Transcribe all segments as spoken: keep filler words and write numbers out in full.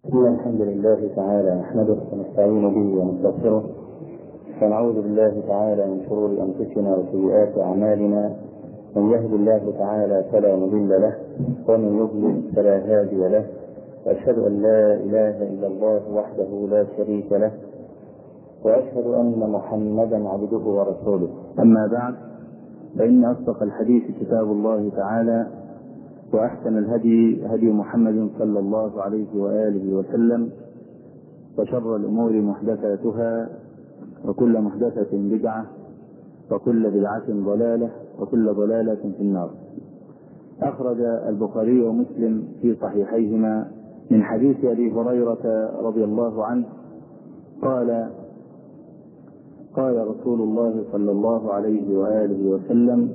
إن الحمد لله تعالى نحمده ونستعين به ونستغفره ونعوذ بالله تعالى من شرور أنفسنا وسيئات أعمالنا. من يهد الله تعالى فلا مضل له ومن يضلل فلا هادي له، وأشهد أن لا إله إلا الله وحده لا شريك له، وأشهد أن محمدا عبده ورسوله. أما بعد، فإن أصدق الحديث كتاب الله تعالى، وأحسن الهدي هدي محمد صلى الله عليه وآله وسلم، وشر الأمور محدثاتها، وكل محدثة بدعة، وكل بدعة ضلالة، وكل ضلالة في النار. أخرج البخاري ومسلم في صحيحيهما من حديث أبي هريرة رضي الله عنه قال: قال رسول الله صلى الله عليه وآله وسلم: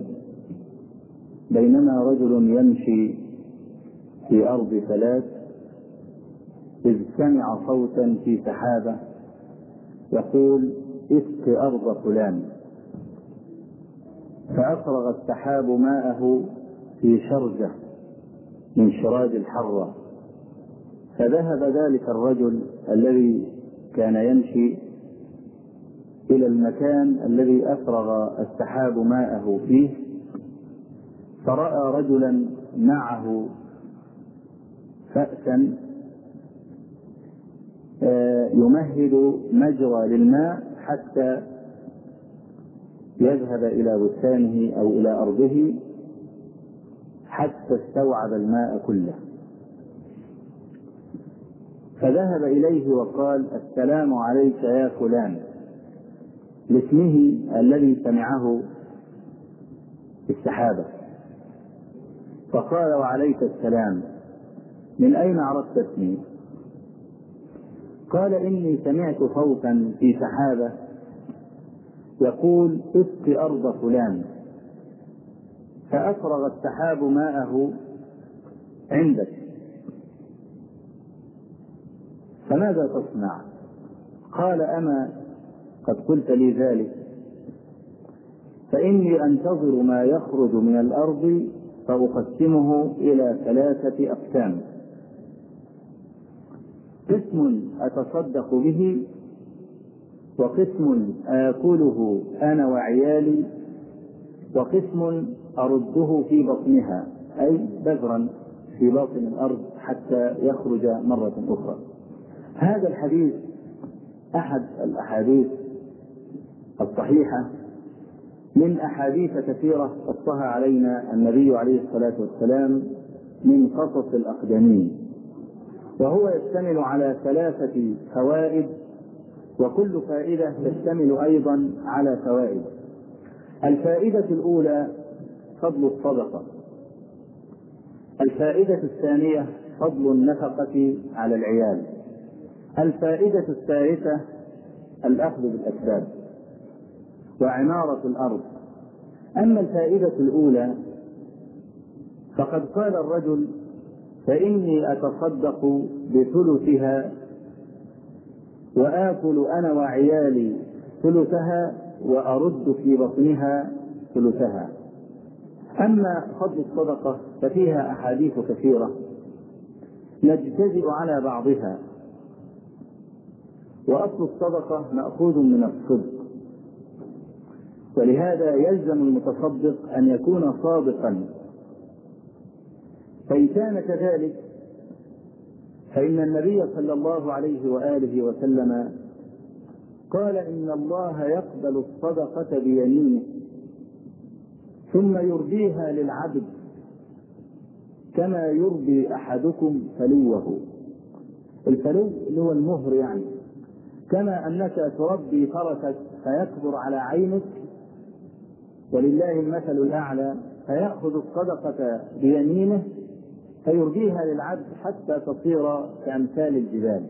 بينما رجل يمشي في أرض ثلاث إذ سمع صوتا في سحابة يقول: اسق أرض فلان، فأفرغ السحاب ماءه في شرجة من شراج الحرة، فذهب ذلك الرجل الذي كان يمشي إلى المكان الذي أفرغ السحاب ماءه فيه، فرأى رجلا معه فأسا يمهد مجرى للماء حتى يذهب إلى بستانه أو إلى أرضه حتى استوعب الماء كله. فذهب إليه وقال: السلام عليك يا فلان، لاسمه الذي سمعه في السحابة. فقال: وعليك السلام، من أين عرفت اسمي؟ قال: إني سمعت صوتا في سحابة يقول: اسق أرض فلان، فأفرغ السحاب ماءه عندك، فماذا تصنع؟ قال: أما قد قلت لي ذلك، فإني أنتظر ما يخرج من الأرض فأقسمه إلى ثلاثة أقسام: قسم أتصدق به، وقسم آكله أنا وعيالي، وقسم أرده في بطنها، أي بذرا في باطن الأرض حتى يخرج مرة أخرى. هذا الحديث أحد الأحاديث الصحيحة من أحاديث كثيرة قصها علينا النبي عليه الصلاة والسلام من قصص الأقدمين، وهو يشتمل على ثلاثة فوائد، وكل فائدة تشتمل أيضا على فوائد. الفائدة الأولى فضل الصدقة. الفائدة الثانية فضل النفقة على العيال. الفائدة الثالثة الأخذ بالأسباب وعمارة الأرض. أما الفائدة الأولى فقد قال الرجل: فإني أتصدق بثلثها وآكل أنا وعيالي ثلثها وأرد في بطنها ثلثها. أما فضل الصدقة ففيها أحاديث كثيرة نجتزئ على بعضها، وأصل الصدقة مأخوذ من الصدق، ولهذا يلزم المتصدق أن يكون صادقا، فإن كان كذلك فإن النبي صلى الله عليه وآله وسلم قال: إن الله يقبل الصدقة بيمينه ثم يرضيها للعبد كما يرضي أحدكم فلوه. الفلو اللي هو المهر، يعني كما أنك تربي فرسك فيكبر على عينك، ولله المثل الأعلى، فيأخذ الصدقة بيمينه فيرضيها للعبد حتى تصير كأمثال الجبال.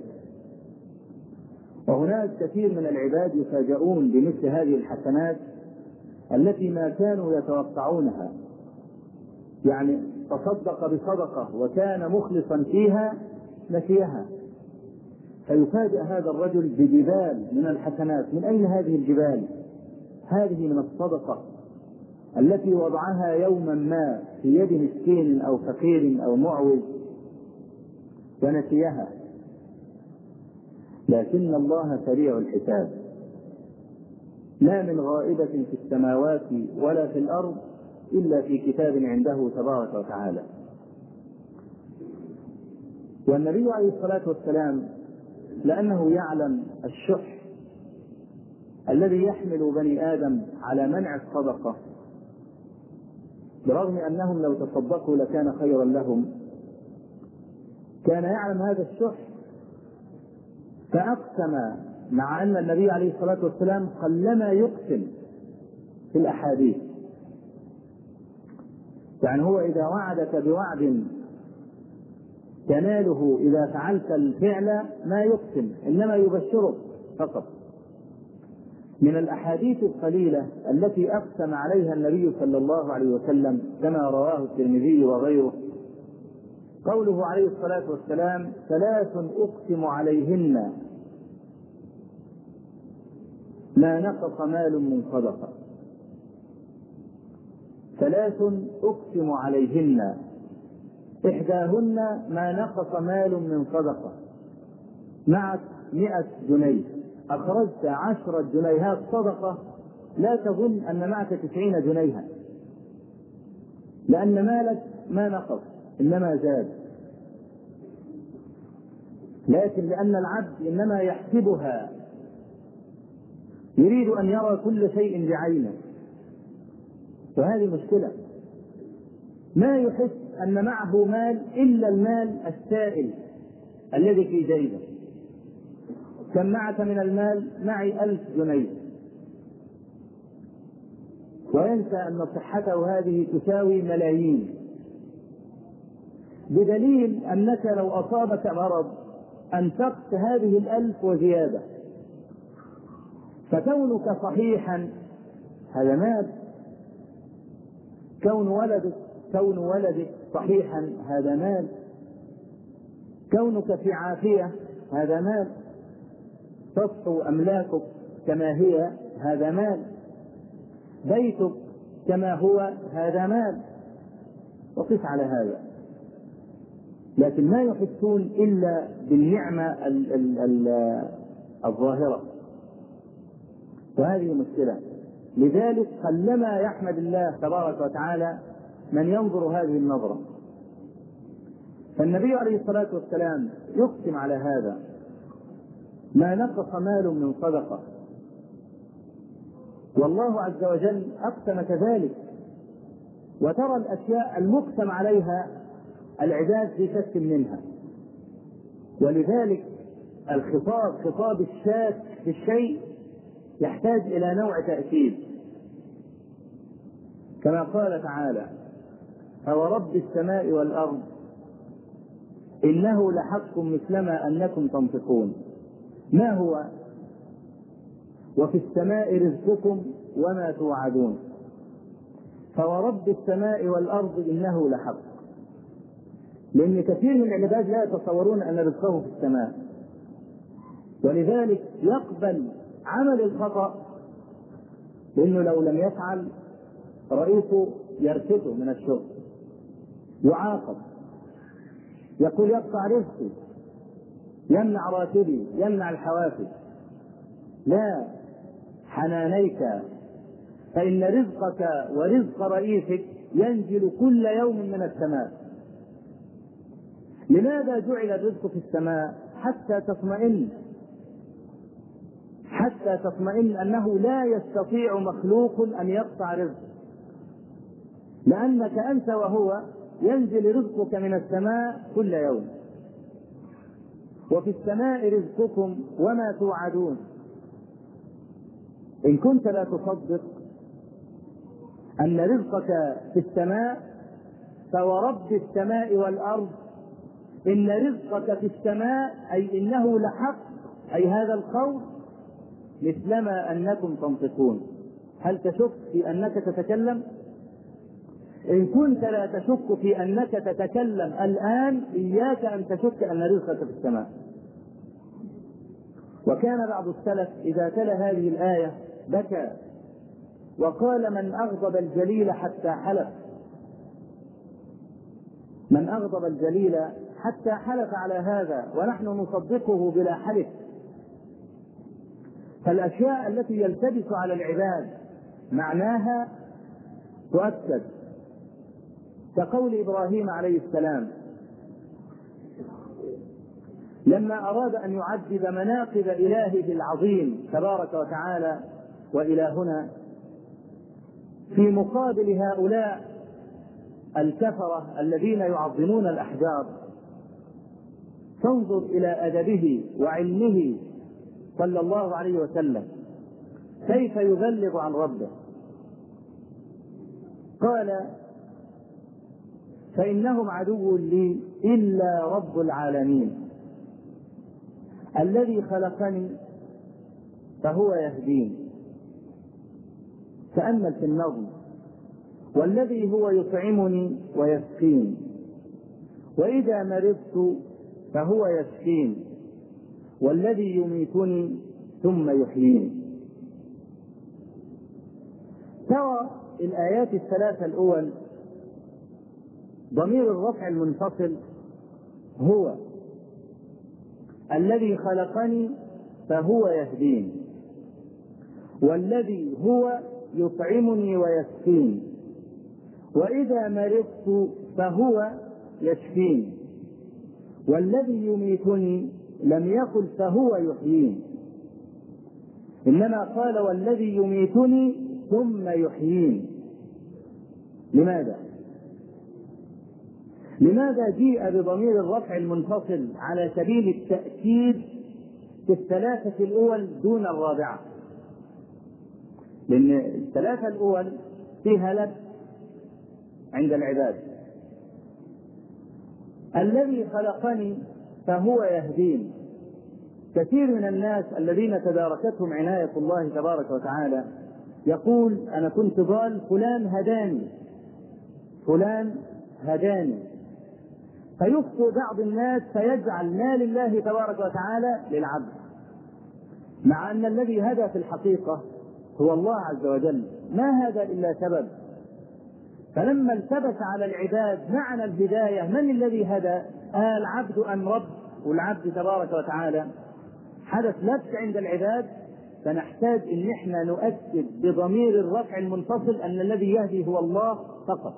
وهناك كثير من العباد يفاجؤون بمثل هذه الحسنات التي ما كانوا يتوقعونها، يعني تصدق بصدقة وكان مخلصا فيها نسيها، فيفاجأ هذا الرجل بجبال من الحسنات. من أين هذه الجبال؟ هذه من الصدقة التي وضعها يوما ما في يد مسكين أو فقير أو معوز ونسيها، لكن الله سريع الحساب، ما من غائبة في السماوات ولا في الأرض إلا في كتاب عنده تبارك وتعالى. والنبي عليه الصلاة والسلام لأنه يعلم الشح الذي يحمل بني آدم على منع الصدقة، برغم أنهم لو تصدقوا لكان خيرا لهم، كان يعلم هذا الشح فأقسم، مع أن النبي عليه الصلاة والسلام قلما يقسم في الأحاديث. يعني هو إذا وعدك بوعد تناله إذا فعلت الفعل ما يقسم، إنما يبشرك فقط. من الأحاديث القليلة التي أقسم عليها النبي صلى الله عليه وسلم كما رواه الترمذي وغيره قوله عليه الصلاة والسلام: ثلاث أقسم عليهن ما نقص مال من صدقة. ثلاث أقسم عليهن إحداهن ما نقص مال من صدقة. معك مئة جنيه، أخرجت عشرة جنيهات صدقة، لا تظن أن معك تسعين جنيها، لأن مالك ما نقص إنما زاد، لكن لأن العبد إنما يحسبها، يريد أن يرى كل شيء بعينه، وهذه مشكلة. ما يحس أن معه مال إلا المال السائل الذي في جيبه. كم معك من المال؟ معي ألف جنيه، وينسى أن صحته هذه تساوي ملايين، بدليل أنك لو أصابك مرض أنفقت هذه الألف وزيادة، فكونك صحيحا هذا مال، كون ولدك كون ولدك صحيحا هذا مال، كونك في عافية هذا مال، تصفو أملاكك كما هي هذا مال، بيتك كما هو هذا مال، وقف على هذا. لكن ما يحسون إلا بالنعمة ال ال ال الظاهرة، وهذه مشكلة. لذلك قلما يحمد الله تبارك وتعالى من ينظر هذه النظرة. فالنبي عليه الصلاة والسلام يقسم على هذا: ما نقص مال من صدقة. والله عز وجل أقسم كذلك. وترى الأشياء المقسم عليها العباد في شك منها، ولذلك الخطاب خطاب الشاك في الشيء يحتاج إلى نوع تأكيد، كما قال تعالى: فورب السماء والأرض إنه لحق مثلما أنكم تنطقون. ما هو؟ وفي السماء رزقكم وما توعدون. فورب السماء والأرض إنه لحق، لأن كثير من العباد لا يتصورون أن رزقه في السماء، ولذلك يقبل عمل الخطأ، لأنه لو لم يفعل رئيسه يرفضه من الشغل، يعاقب، يقول يقطع رزقي، يمنع راتبي، يمنع الحوافز. لا، حنانيك، فإن رزقك ورزق رئيسك ينزل كل يوم من السماء. لماذا جعل الرزق في السماء؟ حتى تطمئن، حتى تطمئن أنه لا يستطيع مخلوق أن يقطع رزق، لأنك أنت وهو ينزل رزقك من السماء كل يوم. وفي السماء رزقكم وما توعدون. إن كنت لا تصدق أن رزقك في السماء، فورب السماء والأرض إن رزقك في السماء، أي إنه لحق، أي هذا القول مثلما أنكم تنطقون. هل تشك في أنك تتكلم؟ إن كنت لا تشك في أنك تتكلم الآن، إياك أن تشك أن رزقك في السماء. وكان بعض السلف إذا تلا هذه الآية بكى وقال: من أغضب الجليل حتى حلف، من أغضب الجليل حتى حلف على هذا، ونحن نصدقه بلا حلف، فالأشياء التي يلتبس على العباد معناها تؤكد، كقول إبراهيم عليه السلام لما أراد أن يعذب مناقب إلهه العظيم تبارك وتعالى وإلهنا في مقابل هؤلاء الكفرة الذين يعظمون الأحجار، فانظر إلى أدبه وعلمه صلى الله عليه وسلم كيف يبلغ عن ربه. قال فإنهم عدو لي إلا رب العالمين الذي خلقني فهو يهدين. تأمل في النظم: والذي هو يطعمني ويسقين، وإذا مرضت فهو يشفين، والذي يميتني ثم يحييني. ترى الآيات الثلاثة الأول ضمير الرفع المنفصل هو الذي خلقني فهو يهدين، والذي هو يطعمني ويسقين، وإذا مرضت فهو يشفين، والذي يميتني لم يقل فهو يحيين، إنما قال والذي يميتني ثم يحيين. لماذا؟ لماذا جيء بضمير الرفع المنفصل على سبيل التأكيد في الثلاثة الأول دون الرابعة؟ لأن الثلاثة الأول فيها لك عند العباد. الذي خلقني فهو يهدين. كثير من الناس الذين تداركتهم عناية الله تبارك وتعالى يقول أنا كنت ضال فلان هداني، فلان هداني، فيخطئ بعض الناس فيجعل ما لله تبارك وتعالى للعبد، مع أن الذي هدى في الحقيقة هو الله عز وجل، ما هذا إلا سبب. فلما التبس على العباد معنى الهداية من الذي هدى؟ آه العبد أم رب؟ والعبد تبارك وتعالى حدث لبس عند العباد، فنحتاج ان احنا نؤكد بضمير الرفع المنفصل ان الذي يهدي هو الله فقط.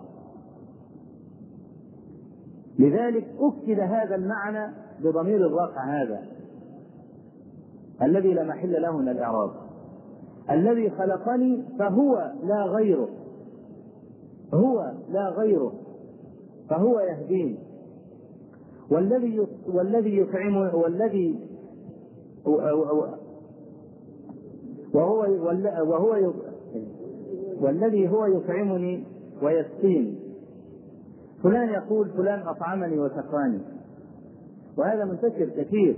لذلك أكد هذا المعنى بضمير الرفع هذا الذي لا محل له من الإعراب. الذي خلقني فهو لا غيره، هو لا غيره، فهو يهدين، والذي والذي يطعمه والذي وهو وهو والذي هو يطعمني ويسقين. فلان يقول فلان أطعمني وسقاني، وهذا منتشر كثير.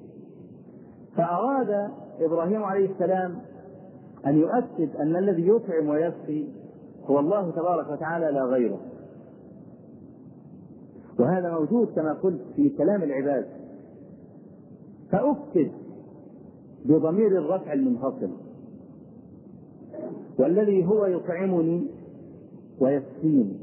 فأراد إبراهيم عليه السلام أن يؤكد أن الذي يطعم ويسقي هو الله تبارك وتعالى لا غيره، وهذا موجود كما قلت في كلام العباد. فأكد بضمير الرفع المنفصل والذي هو يطعمني ويسقين،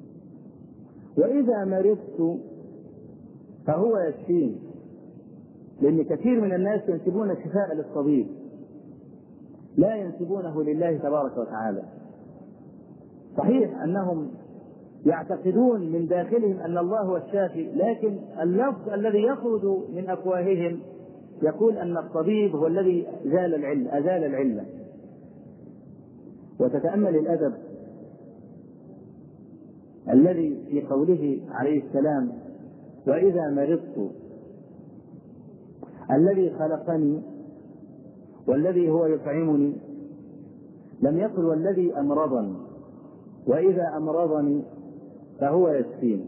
وإذا مرضت فهو يشفين، لأن كثير من الناس ينسبون الشفاء للطبيب، لا ينسبونه لله تبارك وتعالى. صحيح أنهم يعتقدون من داخلهم أن الله هو الشافي، لكن اللفظ الذي يخرج من أفواههم يقول أن الطبيب هو الذي زال العلة أزال العلة. وتتأمل الأدب الذي في قوله عليه السلام وإذا مرضت، الذي خلقني والذي هو يطعمني، لم يقل والذي أمرضني، وإذا أمرضني فهو يشفين،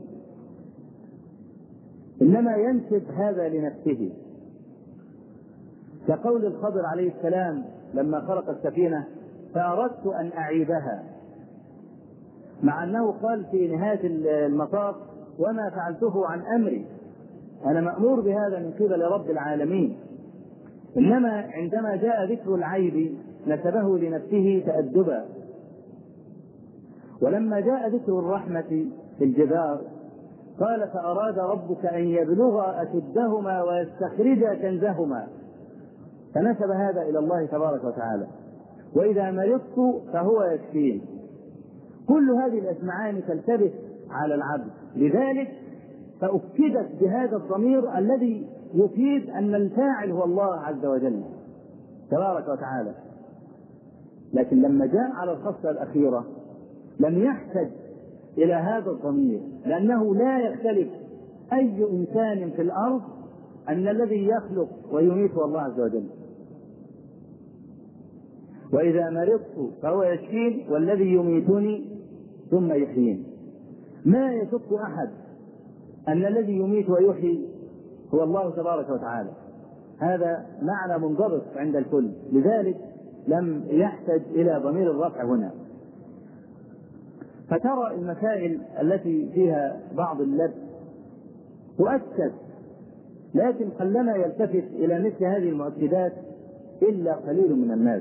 إنما ينسب هذا لنفسه، كقول الخضر عليه السلام لما خلق السفينة فأردت أن أعيبها، مع أنه قال في نهاية المطاف وما فعلته عن أمري، أنا مأمور بهذا من قبل رب العالمين. إنما عندما جاء ذكر العيب نسبه لنفسه تأدبا، ولما جاء ذكر الرحمة في الجدار قال فأراد ربك أن يبلغ أشدهما ويستخرج كنزهما، فنسب هذا إلى الله تبارك وتعالى. وإذا مرضت فهو يشفين. كل هذه الأسمعان تلتبس على العبد، لذلك فأكدت بهذا الضمير الذي يفيد أن الفاعل هو الله عز وجل تبارك وتعالى. لكن لما جاء على الخصلة الأخيرة لم يحتج إلى هذا الضمير، لأنه لا يختلف أي إنسان في الأرض أن الذي يخلق ويميت هو الله عز وجل. وإذا مرضت فهو يشفين والذي يميتني ثم يحيين. ما يشك أحد أن الذي يميت ويحيي هو الله تبارك وتعالى، هذا معنى منضبط عند الكل، لذلك لم يحتج إلى ضمير الرفع هنا. فترى المسائل التي فيها بعض اللبس تؤكد، لكن قلما يلتفت إلى مثل هذه المؤكدات إلا قليل من الناس.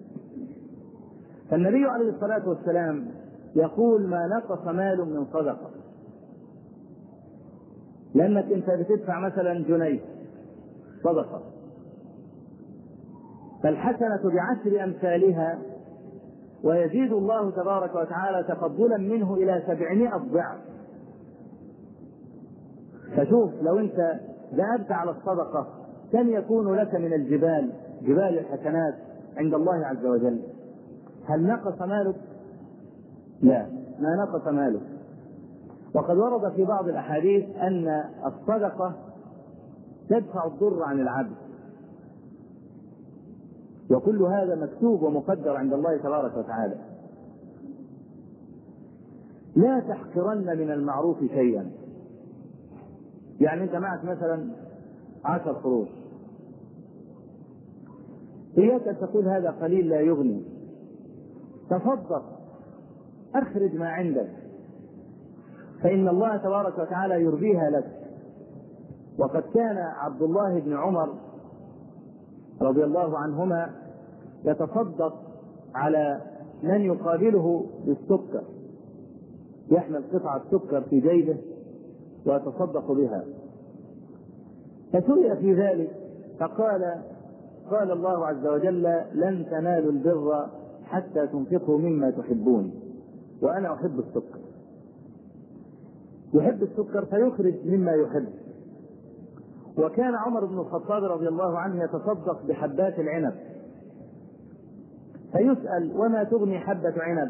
فالنبي عليه الصلاة والسلام يقول ما نقص مال من صدقة، لأنك أنت بتدفع مثلا جنيه صدقة، فالحسنة بعشر أمثالها، ويزيد الله تبارك وتعالى تفضلا منه إلى سبعمائة ضعف. فشوف لو أنت ذهبت على الصدقة كم يكون لك من الجبال، جبال الحسنات عند الله عز وجل. هل نقص مالك؟ لا، ما نقص مالك. وقد ورد في بعض الأحاديث أن الصدقة تدفع الضر عن العبد، وكل هذا مكتوب ومقدر عند الله تبارك وتعالى. لا تحقرن من المعروف شيئا. يعني أنت معك مثلا عشر قروش، إياك أن تقول هذا قليل لا يغني، تصدق، أخرج ما عندك، فإن الله تبارك وتعالى يربيها لك. وقد كان عبد الله بن عمر رضي الله عنهما يتصدق على من يقابله بالسكر، يحمل قطعة سكر في جيبه ويتصدق بها. فسئل في ذلك فقال قال الله عز وجل لن تنالوا البر حتى تنفقوا مما تحبون، وأنا أحب السكر. يحب السكر فيخرج مما يحب. وكان عمر بن الخطاب رضي الله عنه يتصدق بحبات العنب، فيسأل وما تغني حبة عنب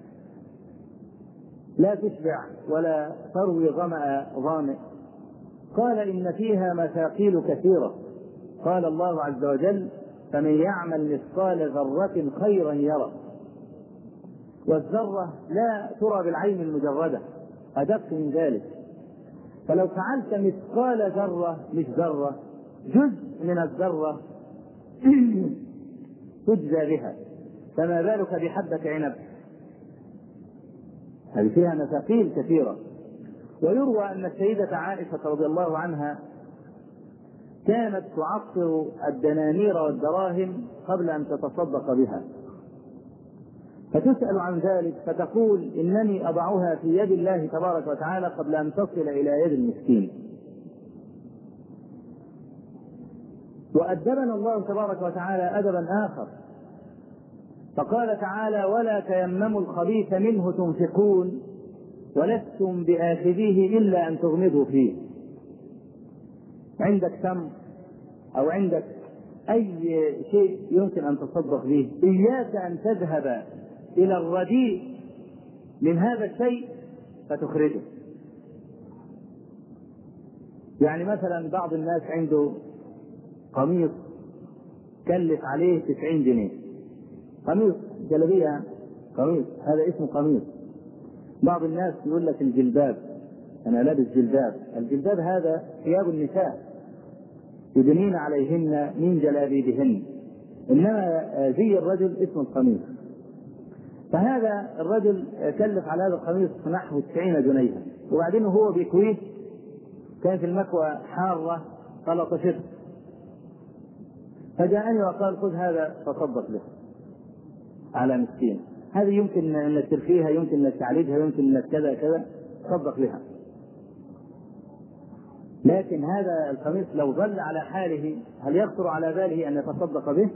لا تشبع ولا تروي ظمأ ظامئ؟ قال إن فيها مثاقيل كثيرة. قال الله عز وجل فمن يعمل مثقال ذرة خيرا يره. والذرة لا ترى بالعين المجردة، أدق من ذلك. فلو فعلت مثقال ذرة مش ذرة، جزء من الذرة تجزى بها، فما بالك بحبة عنب؟ هذه فيها مثاقيل كثيرة. ويروى أن السيدة عائشة رضي الله عنها كانت تعطر الدنانير والدراهم قبل أن تتصدق بها، فتسأل عن ذلك فتقول إنني أضعها في يد الله تبارك وتعالى قبل أن تصل إلى يد المسكين. وأدبنا الله تبارك وتعالى أدبا آخر، فقال تعالى ولا تيمموا الخبيث منه تنفقون ولستم بآخذيه إلا أن تغمضوا فيه. عندك تمر أو عندك أي شيء يمكن أن تصدق به، إياك أن تذهب إلى الرديء من هذا الشيء فتخرجه. يعني مثلا بعض الناس عنده قميص كلف عليه تسعين جنيه، قميص جلبية، قميص هذا اسمه قميص. بعض الناس يقول لك الجلباب، أنا لابس جلباب. الجلباب هذا ثياب النساء يدنين عليهن من جلابيبهن، إنما زي الرجل اسمه القميص. فهذا الرجل كلف على هذا القميص نحو تسعين جنيها، وبعدين هو بيكويه كانت المكوى حارة فلطشته، فجاءني وقال خذ هذا تصدق به على مسكين. هذه يمكن انك ترفيها، يمكن انك تعالجها، يمكن انك كذا كذا، تصدق بها. لكن هذا الخميس لو ظل على حاله هل يخطر على باله أن يتصدق به؟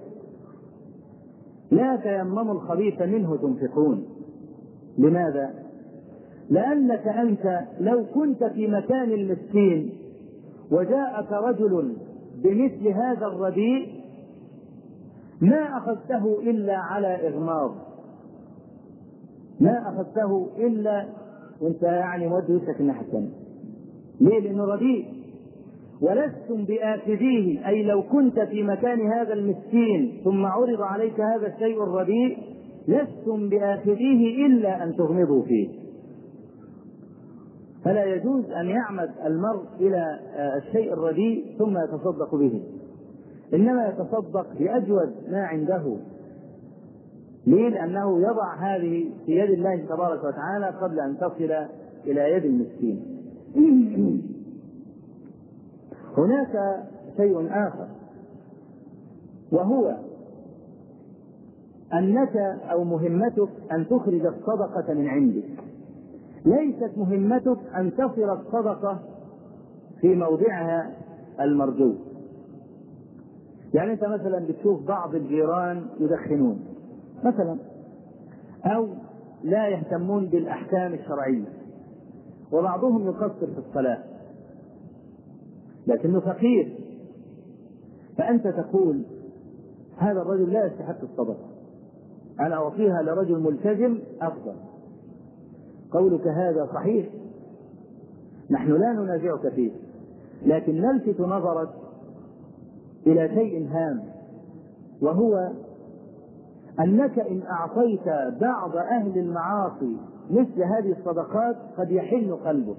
لا تيمموا الخبيث منه تنفقون. لماذا؟ لأنك أنت لو كنت في مكان المسكين وجاءك رجل بمثل هذا الرديء ما أخذته إلا على إغماض، ما أخذته إلا وانت يعني مود وشك الناحية الثانية. ليه؟ لأنه رديء. ولستم بآخذيه، أي لو كنت في مكان هذا المسكين ثم عرض عليك هذا الشيء الرديء لستم بآخذيه إلا أن تغمضوا فيه. فلا يجوز أن يعمد المرء إلى الشيء الرديء ثم يتصدق به، إنما يتصدق بأجود ما عنده. ليه؟ لأنه يضع هذه في يد الله تبارك وتعالى قبل أن تصل إلى يد المسكين. هناك شيء آخر، وهو أنك أو مهمتك أن تخرج الصدقة من عندك، ليست مهمتك أن تصل الصدقة في موضعها المرجو. يعني أنت مثلا بتشوف بعض الجيران يدخنون مثلا، أو لا يهتمون بالأحكام الشرعية، وبعضهم يقصر في الصلاة لكنه فقير، فأنت تقول هذا الرجل لا يستحق الصدقة، أنا أعطيها لرجل ملتزم أفضل. قولك هذا صحيح، نحن لا ننازعك فيه، لكن نلفت نظرك إلى شيء هام، وهو أنك إن أعطيت بعض أهل المعاصي مثل هذه الصدقات قد يحن قلبه.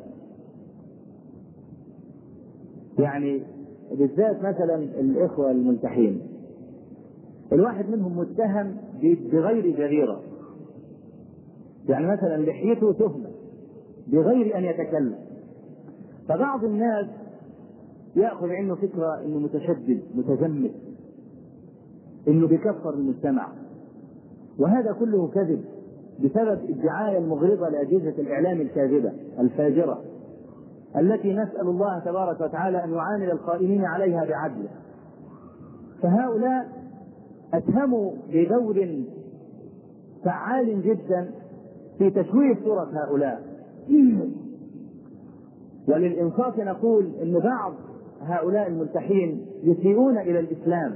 يعني بالذات مثلا الإخوة الملتحين، الواحد منهم متهم بغير جريرة، يعني مثلا لحيته تهمة بغير أن يتكلم، فبعض الناس يأخذ عنه فكرة إنه متشدد متزمت، إنه بيكفر المجتمع، وهذا كله كذب بسبب الدعاية المغرضة لأجهزة الإعلام الكاذبة الفاجرة التي نسأل الله تبارك وتعالى أن يعامل القائمين عليها بعدله. فهؤلاء أتهموا بدور فعال جدا في تشويه صورة هؤلاء. وللإنصاف نقول أن بعض هؤلاء الملتحين يسيئون إلى الإسلام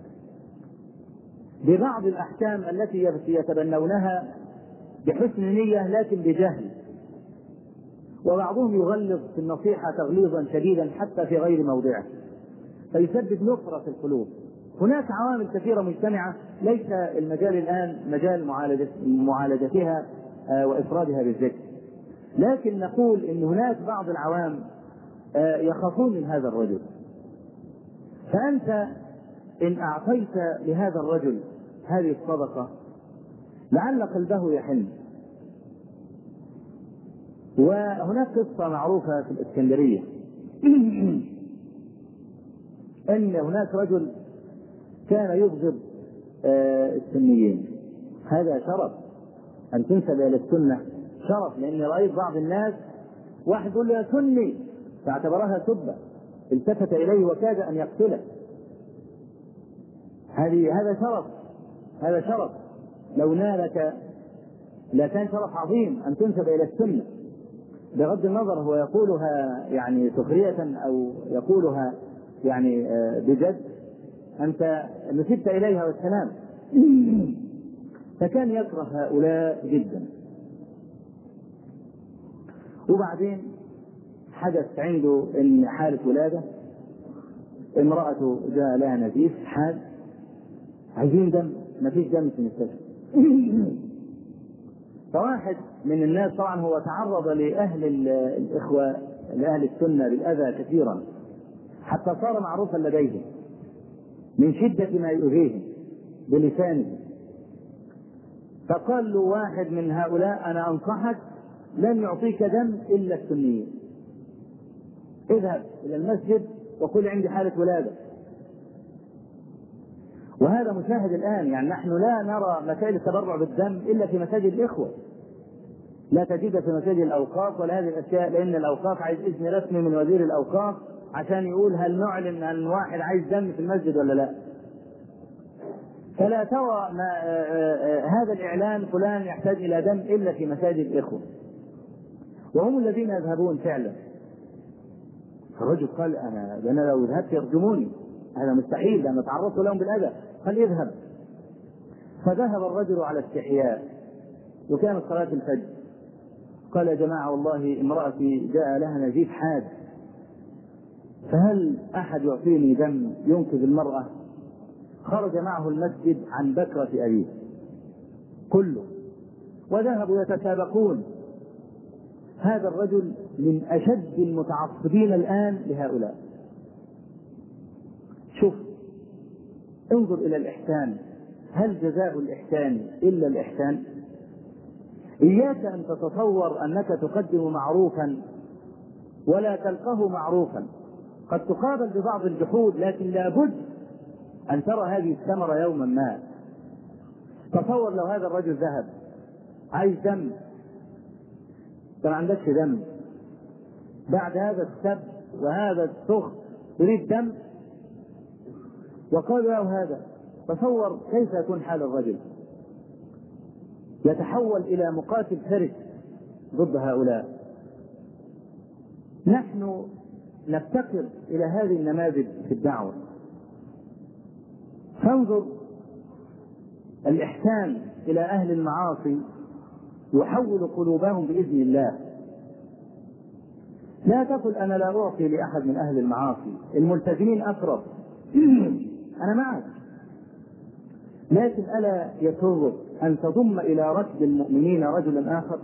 ببعض الأحكام التي يتبنونها بحسن نية لكن بجهل، وبعضهم يغلظ في النصيحة تغليظا شديدا حتى في غير موضعه فيسبب نفرة في القلوب. هناك عوامل كثيرة مجتمعة ليس المجال الآن مجال معالجة معالجتها وإفرادها بالذكر، لكن نقول إن هناك بعض العوام يخافون من هذا الرجل. فأنت إن أعطيت لهذا الرجل هذه الصدقة لعل قلبه يحن. وهناك قصة معروفة في الإسكندرية أن هناك رجل كان يبغض السنيين. هذا شرف أن تنسب إلى السنة، شرف، لأن رأيت بعض الناس واحد يقول له يا سني فاعتبرها سبة، التفت إليه وكاد أن يقتله. هذه هذا شرف، هذا شرف لو نالك لكان شرف عظيم أن تنسب إلى السنة، بغض النظر هو يقولها يعني سخرية أو يقولها يعني بجد، أنت نسبت إليها والسلام. فكان يكره هؤلاء جدا. وبعدين حدث عنده إن حالة ولادة، امرأته جاء لها نزيف حاد، عايزين دم، ما فيش دم في المستشفى. فواحد من الناس طبعا هو تعرض لأهل الإخوة لأهل السنة بالأذى كثيرا حتى صار معروفا لديهم من شدة ما يؤذيهم بلسانه. فقال له واحد من هؤلاء أنا أنصحك لن يعطيك دم إلا السنيين، اذهب إلى المسجد وقل عندي حالة ولادة. وهذا مشاهد الآن، يعني نحن لا نرى مسائل التبرع بالدم إلا في مساجد الإخوة، لا تجد في مساجد الأوقاف ولا هذه الأشياء، لأن الأوقاف عايز إذن رسمي من وزير الأوقاف عشان يقول هل نعلن أن واحد عايز دم في المسجد ولا لا. فلا ترى ما هذا الإعلان فلان يحتاج إلى دم إلا في مساجد الإخوة، وهم الذين يذهبون فعلا. الرجل قال أنا, أنا لو ذهبت يرجموني، هذا مستحيل لأن تعرضت لهم بالأذى. قال اذهب. فذهب الرجل على استحياء، وكانت صلاة الفجر. قال يا جماعة والله امرأتي جاء لها نزيف حاد، فهل أحد يعطيني دم ينقذ المرأة؟ خرج معه المسجد عن بكرة أبيه كله، وذهبوا يتسابقون. هذا الرجل من أشد المتعصبين الآن لهؤلاء. شوف، انظر إلى الإحسان، هل جزاء الإحسان إلا الإحسان؟ إياك أن تتصور أنك تقدم معروفا ولا تلقه معروفا، قد تقابل ببعض الجحود، لكن لابد أن ترى هذه الثمرة يوما ما. تصور لو هذا الرجل ذهب عايز دم، أنت ما عندكش دم، بعد هذا السب وهذا السخط تريد دم، وقال له هذا، تصور كيف يكون حال الرجل. يتحول إلى مقاتل فرس ضد هؤلاء. نحن نفتقر إلى هذه النماذج في الدعوة. فانظر، الإحسان إلى أهل المعاصي يحول قلوبهم بإذن الله. لا تقل أنا لا أعطي لأحد من أهل المعاصي، الملتزمين أقرب، أنا معك، لكن ألا يسرك أن تضم إلى ركب المؤمنين رجلا آخر؟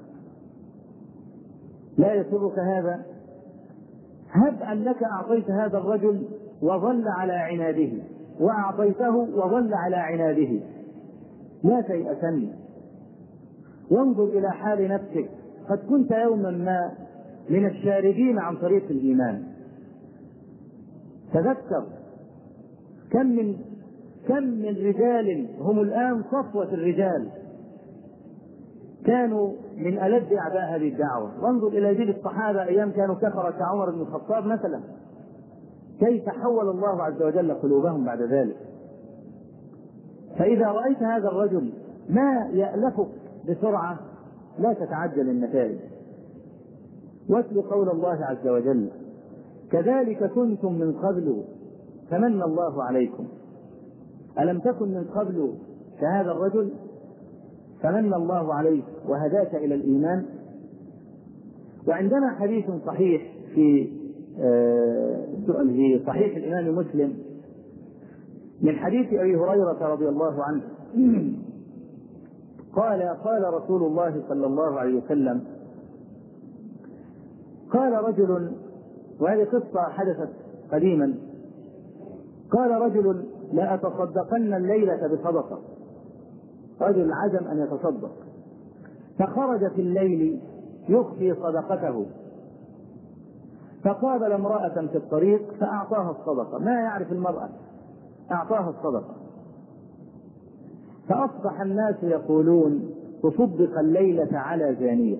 لا يسرك هذا؟ هب أنك أعطيت هذا الرجل وظل على عناده، وأعطيته وظل على عناده، لا تيأسن. وانظر إلى حال نفسك، قد كنت يوما ما من الشاردين عن طريق الإيمان. تذكر كم من كم من رجال هم الآن صفوة الرجال كانوا من ألد أعداء هذه الدعوة. وانظر إلى جيل الصحابة أيام كانوا كفرة كعمر بن الخطاب مثلا، كيف حول الله عز وجل قلوبهم بعد ذلك. فإذا رأيت هذا الرجل ما يألفك بسرعة لا تتعجل النتائج. واتل قول الله عز وجل كذلك كنتم من قبل فمن الله عليكم. ألم تكن من قبل كهذا الرجل فمن الله عليك وهداك إلى الإيمان. وعندنا حديث صحيح في في صحيح الإمام مسلم من حديث أبي هريرة رضي الله عنه قال قال رسول الله صلى الله عليه وسلم قال رجل، وهذه قصة حدثت قديما، قال رجل لا أتصدقن الليلة بصدقة. رجل عزم أن يتصدق، فخرج في الليل يخفي صدقته، فقابل امرأة في الطريق فأعطاها الصدقة، ما يعرف المرأة، أعطاها الصدقة. فأصبح الناس يقولون تصدق الليلة على زانية.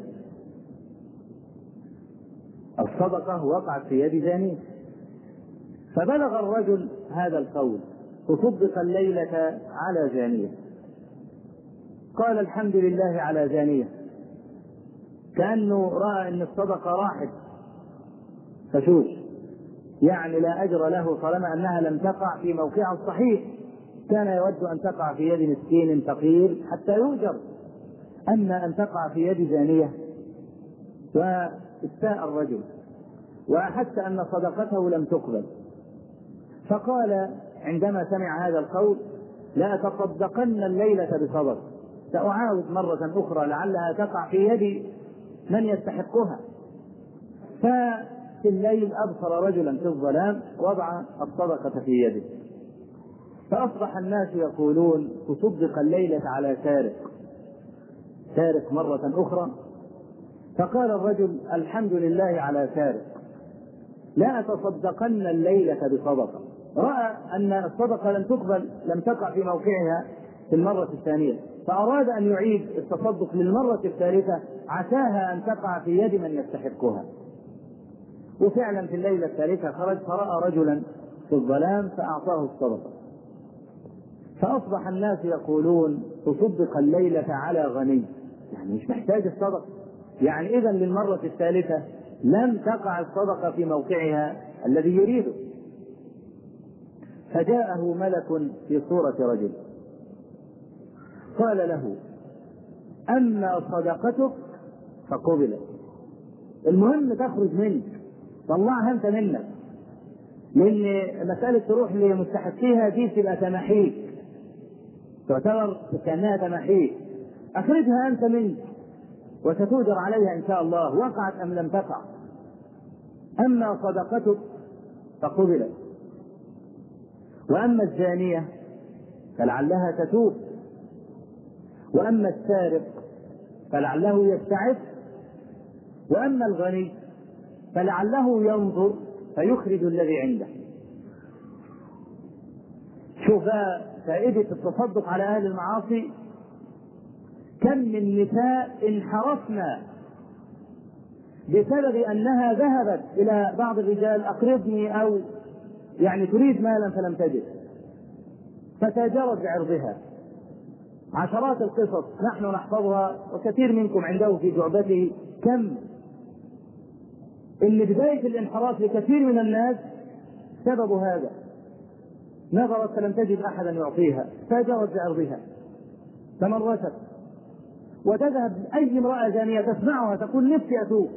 الصدقة وقعت في يد زانية. فبلغ الرجل هذا القول تصدق الليلة على زانية. قال الحمد لله على زانية، كأنه رأى أن الصدقة راحت فشوش، يعني لا أجر له طالما أنها لم تقع في موقعها الصحيح. كان يود أن تقع في يد مسكين فقير حتى يؤجر، أما أن تقع في يد زانية. واستاء الرجل وأحس أن صدقته لم تقبل، فقال عندما سمع هذا القول لا أتصدقن الليلة بصدقة، سأعاود مرة أخرى لعلها تقع في يد من يستحقها. ففي الليل أبصر رجلا في الظلام وضع الصدقة في يده، فأصبح الناس يقولون تصدق الليلة على سارق. سارق مرة أخرى. فقال الرجل الحمد لله على سارق، لا أتصدقن الليلة بصدقة. رأى أن الصدقة لم تقبل، لم تقع في موقعها في المرة الثانية، فأراد أن يعيد التصدق للمرة الثالثة عساها أن تقع في يد من يستحقها. وفعلا في الليلة الثالثة خرج فرأى رجلا في الظلام فأعطاه الصدقة، فأصبح الناس يقولون تصدق الليلة على غني، يعني مش محتاج الصدقة، يعني إذن للمرة الثالثة لم تقع الصدقة في موقعها الذي يريده. فجاءه ملك في صورة رجل قال له: أما صدقتك فقبلت، المهم تخرج منك، طلعها أنت منك، لأن مسألة تروح لمستحقيها دي تبقى تمحيك، تعتبر كأنها تمحيك، أخرجها أنت منك وستؤجر عليها إن شاء الله وقعت أم لم تقع. أما صدقتك فقبلت، وأما الزانية فلعلها تتوب، وأما السارق فلعله يستعف، وأما الغني فلعله ينظر فيخرج الذي عنده. شوف فائدة التصدق على أهل المعاصي. كم من نساء انحرفنا بسبب أنها ذهبت إلى بعض الرجال: أقرضني، أو يعني تريد مالا فلم تجد، فتاجرت بعرضها. عشرات القصص نحن نحفظها وكثير منكم عنده في جعبته. كم إن بداية الانحراف لكثير من الناس سبب هذا، نظرت فلم تجد أحدا يعطيها تاجرت بعرضها، تمرست، وتذهب أي امرأة زانية تسمعها تقول: نفسي أتوب.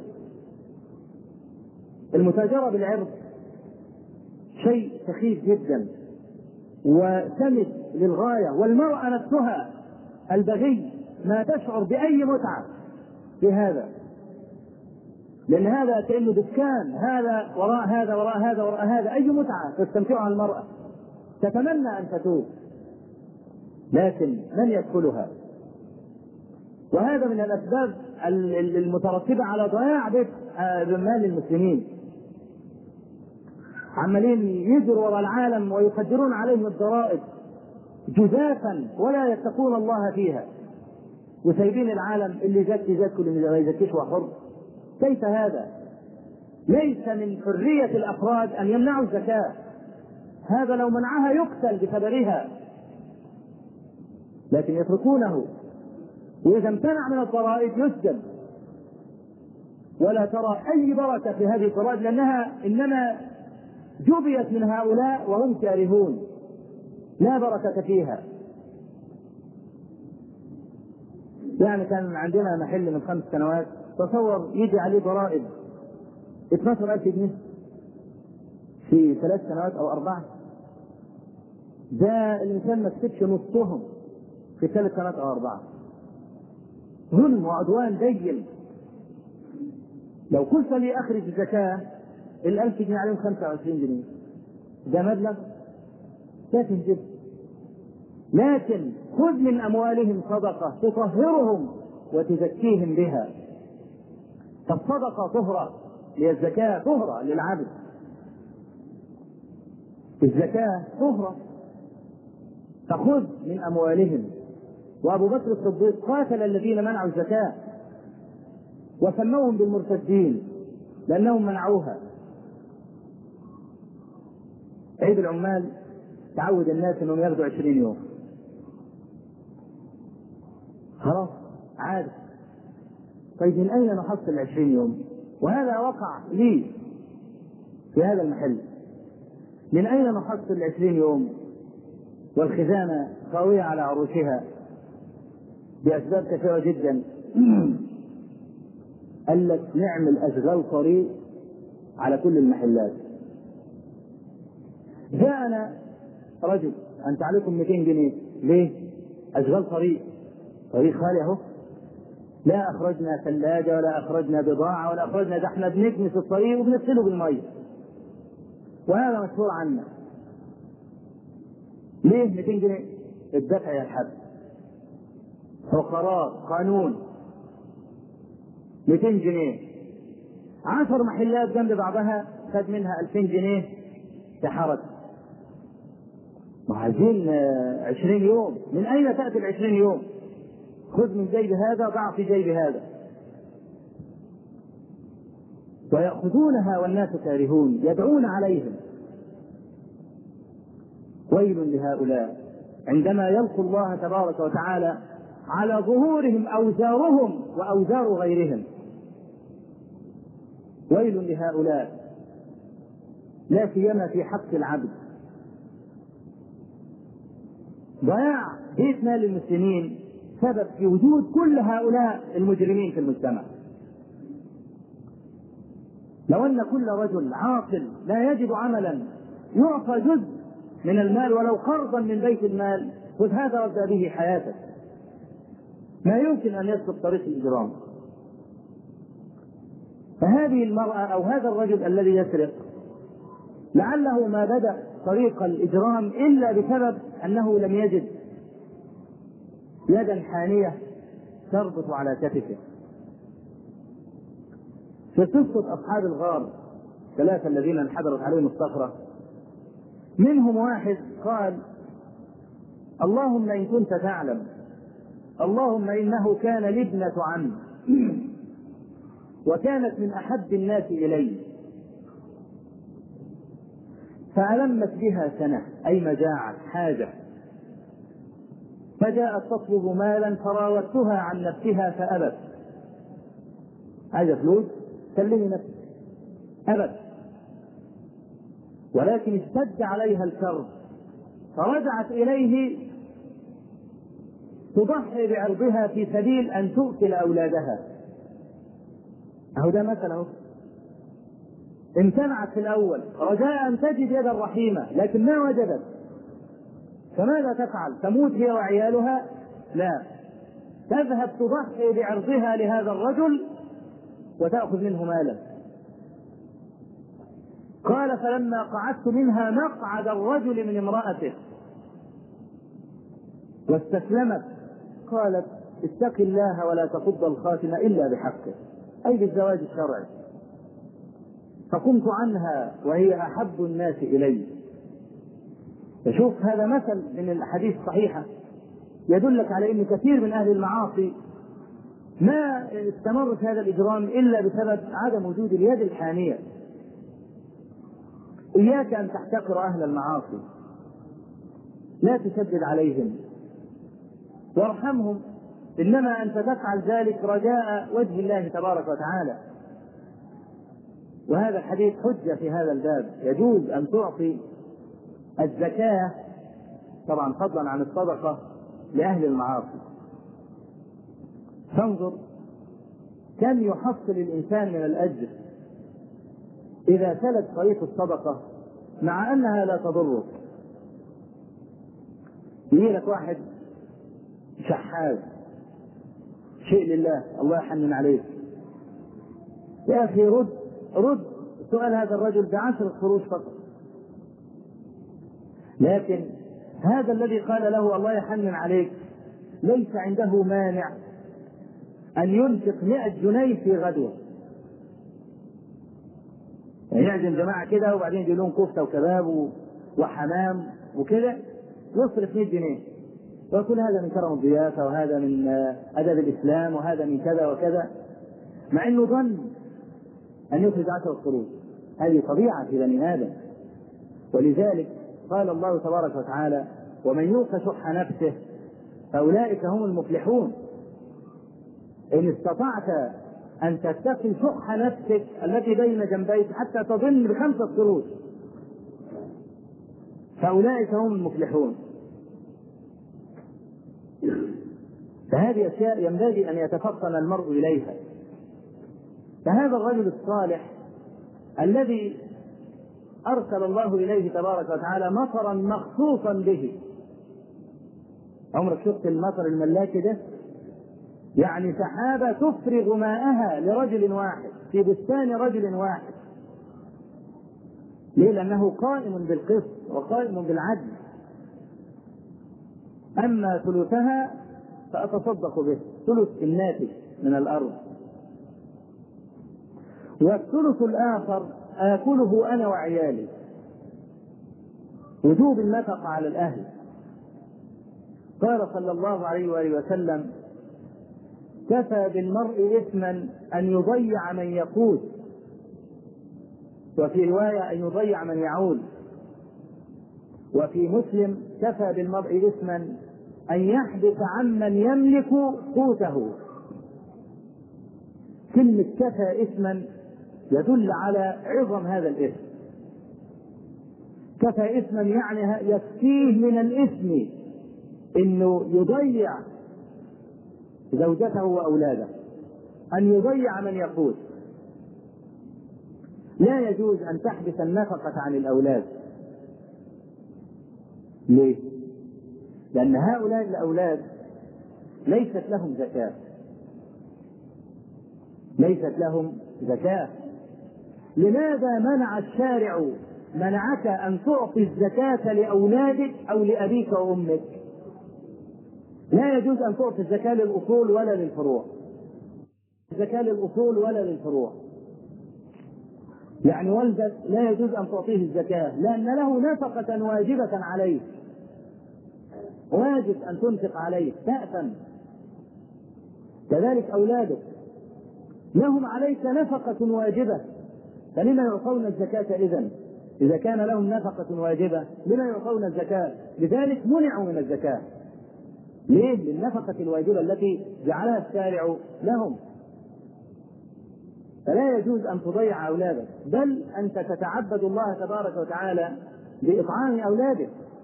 المتاجرة بالعرض شيء سخيف جدا وسمج للغاية، والمرأة نفسها البغي ما تشعر بأي متعة في هذا، لأن هذا كأنه دكان، هذا وراء هذا وراء هذا وراء هذا، أي متعة تستمتعها المرأة، تتمنى أن تتوب لكن من يدخلها. وهذا من الأسباب المترتبة على ضياع مال المسلمين، عمالين يجروا وراء العالم ويقدرون عليهم الضرائب جزافا ولا يتقون الله فيها، وسايبين العالم اللي يزكي يزكي واللي ما يزكيش وحر. كيف هذا؟ ليس من حرية الأفراد أن يمنعوا الزكاة، هذا لو منعها يقتل بخبرها، لكن يتركونه، وإذا امتنع من الضرائب يسجن. ولا ترى أي بركة في هذه الضرائب، لأنها إنما جبيت من هؤلاء وهم كارهون، لا بركة فيها. يعني كان عندنا محل من خمس سنوات، تصور يجي عليه ضرائب اثني عشر ألف جنيه في ثلاث سنوات أو أربعة. ده الإنسان ما كسبش نصهم في ثلاث سنوات أو أربعة. ظلم وعدوان دين. لو قلت لي أخرج الزكاة الألف جنيه عليهم خمسة وعشرين جنيه، ده مبلغ تافه جدا، لكن خذ من أموالهم صدقة تطهرهم وتزكيهم بها. فالصدقة طهرة، هي الزكاة طهرة للعبد، الزكاة طهرة. فخذ من أموالهم. وأبو بكر الصديق قاتل الذين منعوا الزكاة وسموهم بالمرتدين لأنهم منعوها. عيد العمال تعود الناس أنهم ياخذوا عشرين يوم، خلاص عاد. طيب من أين نحصل عشرين يوم؟ وهذا وقع لي في هذا المحل. من أين نحصل عشرين يوم والخزانة خاوية على عروشها بأسباب كثيرة جدا؟ قال لك نعمل أشغال طريق على كل المحلات. جاءنا رجل: أنت عليكم مئتين جنيه. ليه؟ أشغال طريق، طريق خالي اهو، لا أخرجنا ثلاجة ولا أخرجنا بضاعة ولا أخرجنا، ده احنا بنكنس الطريق وبنغسله بالمية، وهذا مشهور عنا. ليه مئتين جنيه؟ الدفع يا الحب، هو قرار قانون. مئتين جنيه، عشر محلات جنب بعضها خد منها ألفين جنيه تحرك. ما عايزين عشرين يوم، من أين تأتي العشرين يوم؟ خذ من جيب هذا ضع في جيب هذا. ويأخذونها والناس كارهون، يدعون عليهم. ويل لهؤلاء عندما يلقوا الله تبارك وتعالى على ظهورهم أوزارهم وأوزار غيرهم. ويل لهؤلاء لا سيما في حق العبد. ضياع بيت مال المسلمين سبب في وجود كل هؤلاء المجرمين في المجتمع. لو أن كل رجل عاقل لا يجد عملا يعطى جزء من المال ولو قرضا من بيت المال، خذ هذا وابدأ به حياتك، ما يمكن أن يسلك طريق الإجرام. فهذه المرأة أو هذا الرجل الذي يسرق لعله ما بدأ طريق الإجرام إلا بسبب أنه لم يجد يدا حانية تربط على كتفه. في قصة أصحاب الغار ثلاثة الذين انحدرت عليهم الصخرة، منهم واحد قال: اللهم إن كنت تعلم، اللهم إنه كان لي ابنة عم وكانت من أحب الناس إلي، فألمت بها سنة أي مجاعة حاجة، فجاءت تطلب مالا فراودتها عن نفسها فأبت. عايزة فلوس سلمي نفسك، أبت، ولكن اشتد عليها الكرب فرجعت إليه تضحي بعرضها في سبيل أن تؤكل أولادها. أهو ده مثلا، امتنعت في الأول رجاء أن تجد يدا رحيمة لكن ما وجدت، فماذا تفعل؟ تموت هي وعيالها؟ لا، تذهب تضحي بعرضها لهذا الرجل وتأخذ منه مالا. قال: فلما قعدت منها مقعد الرجل من امرأته واستسلمت، قالت: اتق الله ولا تفض الخاتم إلا بحقه، أي بالزواج الشرعي. فقمت عنها وهي أحب الناس إلي. فشوف هذا مثل من الأحاديث الصحيحة يدلك على أن كثير من أهل المعاصي ما استمر في هذا الإجرام إلا بسبب عدم وجود اليد الحانية. إياك أن تحتقر أهل المعاصي، لا تشدد عليهم وارحمهم، إنما أنت تفعل ذلك رجاء وجه الله تبارك وتعالى. وهذا الحديث حجة في هذا الباب. يجوز أن تعطي الزكاة طبعا فضلا عن الصدقة لأهل المعاصي. فانظر كم يحصل الإنسان من الأجر إذا سلك طريق الصدقة مع أنها لا تضره. يجي لك واحد شحاذ شيء لله، الله يحنن عليك، يا أخي رد رد سؤال هذا الرجل بعشر قروش فقط. لكن هذا الذي قال له الله يحنن عليك ليس عنده مانع أن ينفق مئة جنيه في غدوة. يعني يعزم جماعة كده وبعدين يجي لهم كفتة وكباب وحمام وكده، يصرف مئة جنيه ويقول هذا من كرم الضيافة وهذا من أدب الإسلام وهذا من كذا وكذا، مع أنه ظن أن يخرج عشر قروش. هذه طبيعة في بني آدم. ولذلك قال الله تبارك وتعالى: ومن يوق شح نفسه فأولئك هم المفلحون. إن استطعت أن تتقي شح نفسك التي بين جنبيك حتى تظن بخمسة قروش فأولئك هم المفلحون. فهذه أشياء ينبغي أن يتفطن المرء إليها. فهذا الرجل الصالح الذي أرسل الله إليه تبارك وتعالى مطرا مخصوصا به. عمرك شفت المطر الملاكي ده؟ يعني سحابة تفرغ ماءها لرجل واحد في بستان رجل واحد. ليه؟ لأنه قائم بالقسط وقائم بالعدل. أما ثلثها فأتصدق به، ثلث الناتج من الأرض، والثلث الآخر آكله أنا وعيالي. وجوب النفقة على الأهل. قال صلى الله عليه وآله وسلم: كفى بالمرء إثما أن يضيع من يقوت وفي رواية أن يضيع من يعول. وفي مسلم كفى بالمرء إثما أن يحدث عمن يملك قوته. كلمة كفى إثما يدل على عظم هذا الإثم. كفى إثما يعني يكفيه من الإثم إنه يضيع زوجته وأولاده، أن يضيع من يقود. لا يجوز أن تحبس النفقة عن الأولاد. ليه؟ لأن هؤلاء الأولاد ليست لهم زكاة، ليست لهم زكاة. لماذا منع الشارع منعك أن تعطي الزكاة لأولادك أو لأبيك وأمك؟ لا يجوز أن تعطي الزكاة للأصول ولا للفروع، الزكاة للأصول ولا للفروع. يعني والدك لا يجوز أن تعطيه الزكاة لأن له نفقة واجبة عليه، واجب أن تنفق عليه تأثم. كذلك أولادك لهم عليك نفقة واجبة، فلما يعطون الزكاة إذن؟ إذا كان لهم نفقة واجبة لما يعطون الزكاة؟ لذلك منعوا من الزكاة. ليه؟ للنفقة الواجبة التي جعلها الشارع لهم. فلا يجوز أن تضيع أولادك، بل أنت تتعبد الله تبارك وتعالى بإطعام أولادك.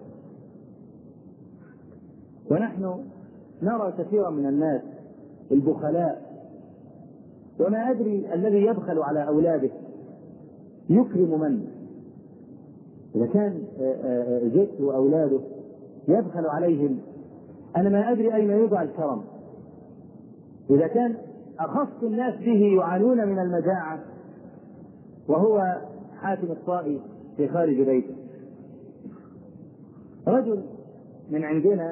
ونحن نرى كثيرا من الناس البخلاء، وما أدري الذي يبخل على أولاده يكرم من؟ إذا كان زوجته وأولاده يبخل عليهم، أنا ما أدري أين يوضع الكرم. إذا كان أخص الناس به يعانون من المجاعة وهو حاتم الطائي في خارج بيته. رجل من عندنا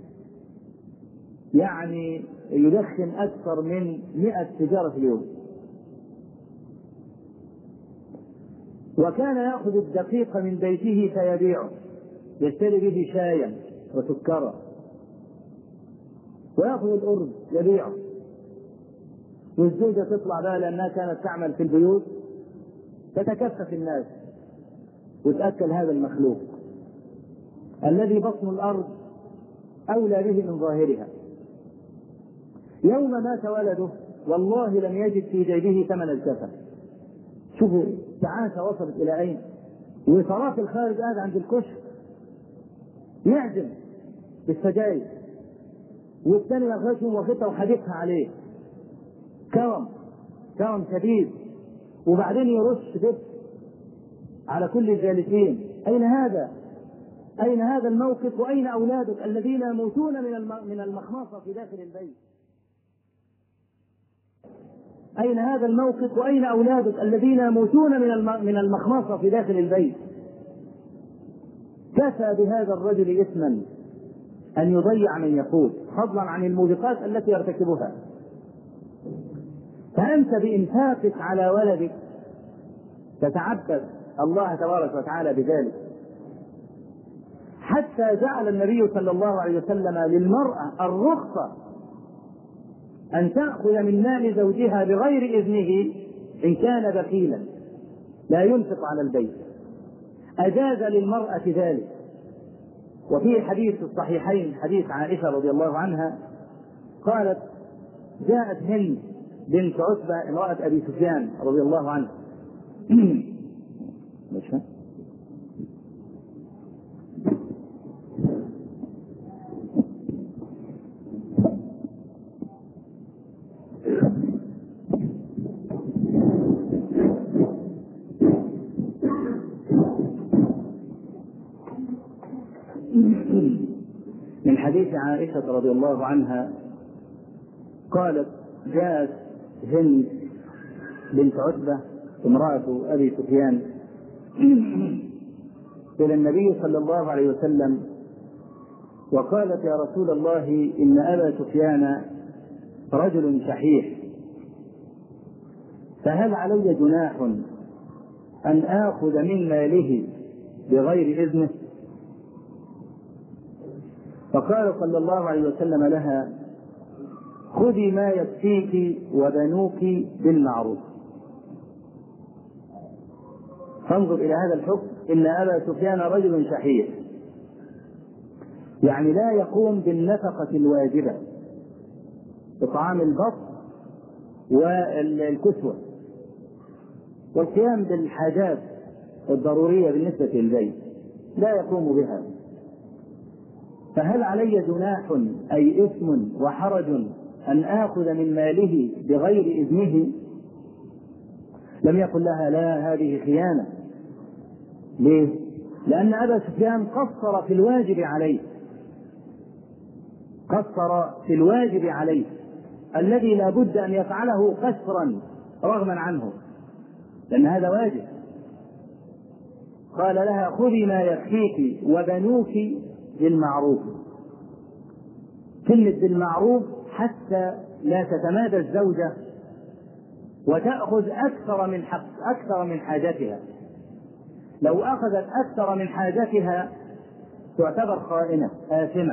يعني يدخن أكثر من مئة سيجارة في اليوم، وكان يأخذ الدقيق من بيته فيبيعه، يشتري به شايا وسكرا، ويأخذ الأرز يبيعه. والزوجة تطلع بها لأنها كانت تعمل في البيوت تتكفف الناس وتأكل هذا المخلوق الذي بطن الأرض أولى به من ظاهرها. يوم مات ولده والله لم يجد في جيبه ثمن الكفن. شوفوا تعاسة وصلت إلى أين. وصلاة الخارج قاعد عند الكشك يعزم بالسجاير، والثاني ياخذهم واخدها وحديثها عليه كرم كرم شديد، وبعدين يرش بس على كل الجالسين. أين هذا؟ أين هذا الموقف؟ وأين أولادك الذين يموتون من من المخمصة في داخل البيت؟ أين هذا الموقف؟ وأين أولادك الذين يموتون من من المخمصة في داخل البيت؟ كفى بهذا الرجل إثما أن يضيع من يقود، فضلا عن الموبقات التي يرتكبها. فأنت بإنفاقك على ولدك تتعبد الله تبارك وتعالى بذلك، حتى جعل النبي صلى الله عليه وسلم للمرأة الرخصة أن تأخذ من مال زوجها بغير إذنه إن كان بخيلا لا ينفق على البيت، أجاز للمرأة ذلك. وفي حديث الصحيحين حديث عائشة رضي الله عنها قالت: جاءت هند بنت عتبة امرأة أبي سفيان رضي الله عنه من حديث عائشة رضي الله عنها قالت: جاءت هند بنت عتبة امرأة أبي سفيان إلى النبي صلى الله عليه وسلم وقالت: يا رسول الله، إن أبا سفيان رجل شحيح، فهل علي جناح أن آخذ من ماله بغير إذنه؟ فقال صلى الله عليه وسلم لها: خذي ما يكفيك وبنوك بالمعروف. فانظر إلى هذا الحكم: إن أبا سفيان رجل شحيح، يعني لا يقوم بالنفقة الواجبة بطعام البطن والكسوة والقيام بالحاجات الضرورية بالنسبة للبيت، لا يقوم بها. فهل علي جناح أي إثم وحرج أن آخذ من ماله بغير إذنه؟ لم يقل لها لا، هذه خيانة. ليه؟ لأن أبا سفيان قصر في الواجب عليه، قصر في الواجب عليه الذي لا بد أن يفعله قسرا رغما عنه، لأن هذا واجب. قال لها: خذي ما يكفيك وبنوك بالمعروف. كلمة بالمعروف حتى لا تتمادى الزوجة وتأخذ أكثر من حق أكثر من حاجتها. لو أخذت أكثر من حاجتها تعتبر خائنة آثمة،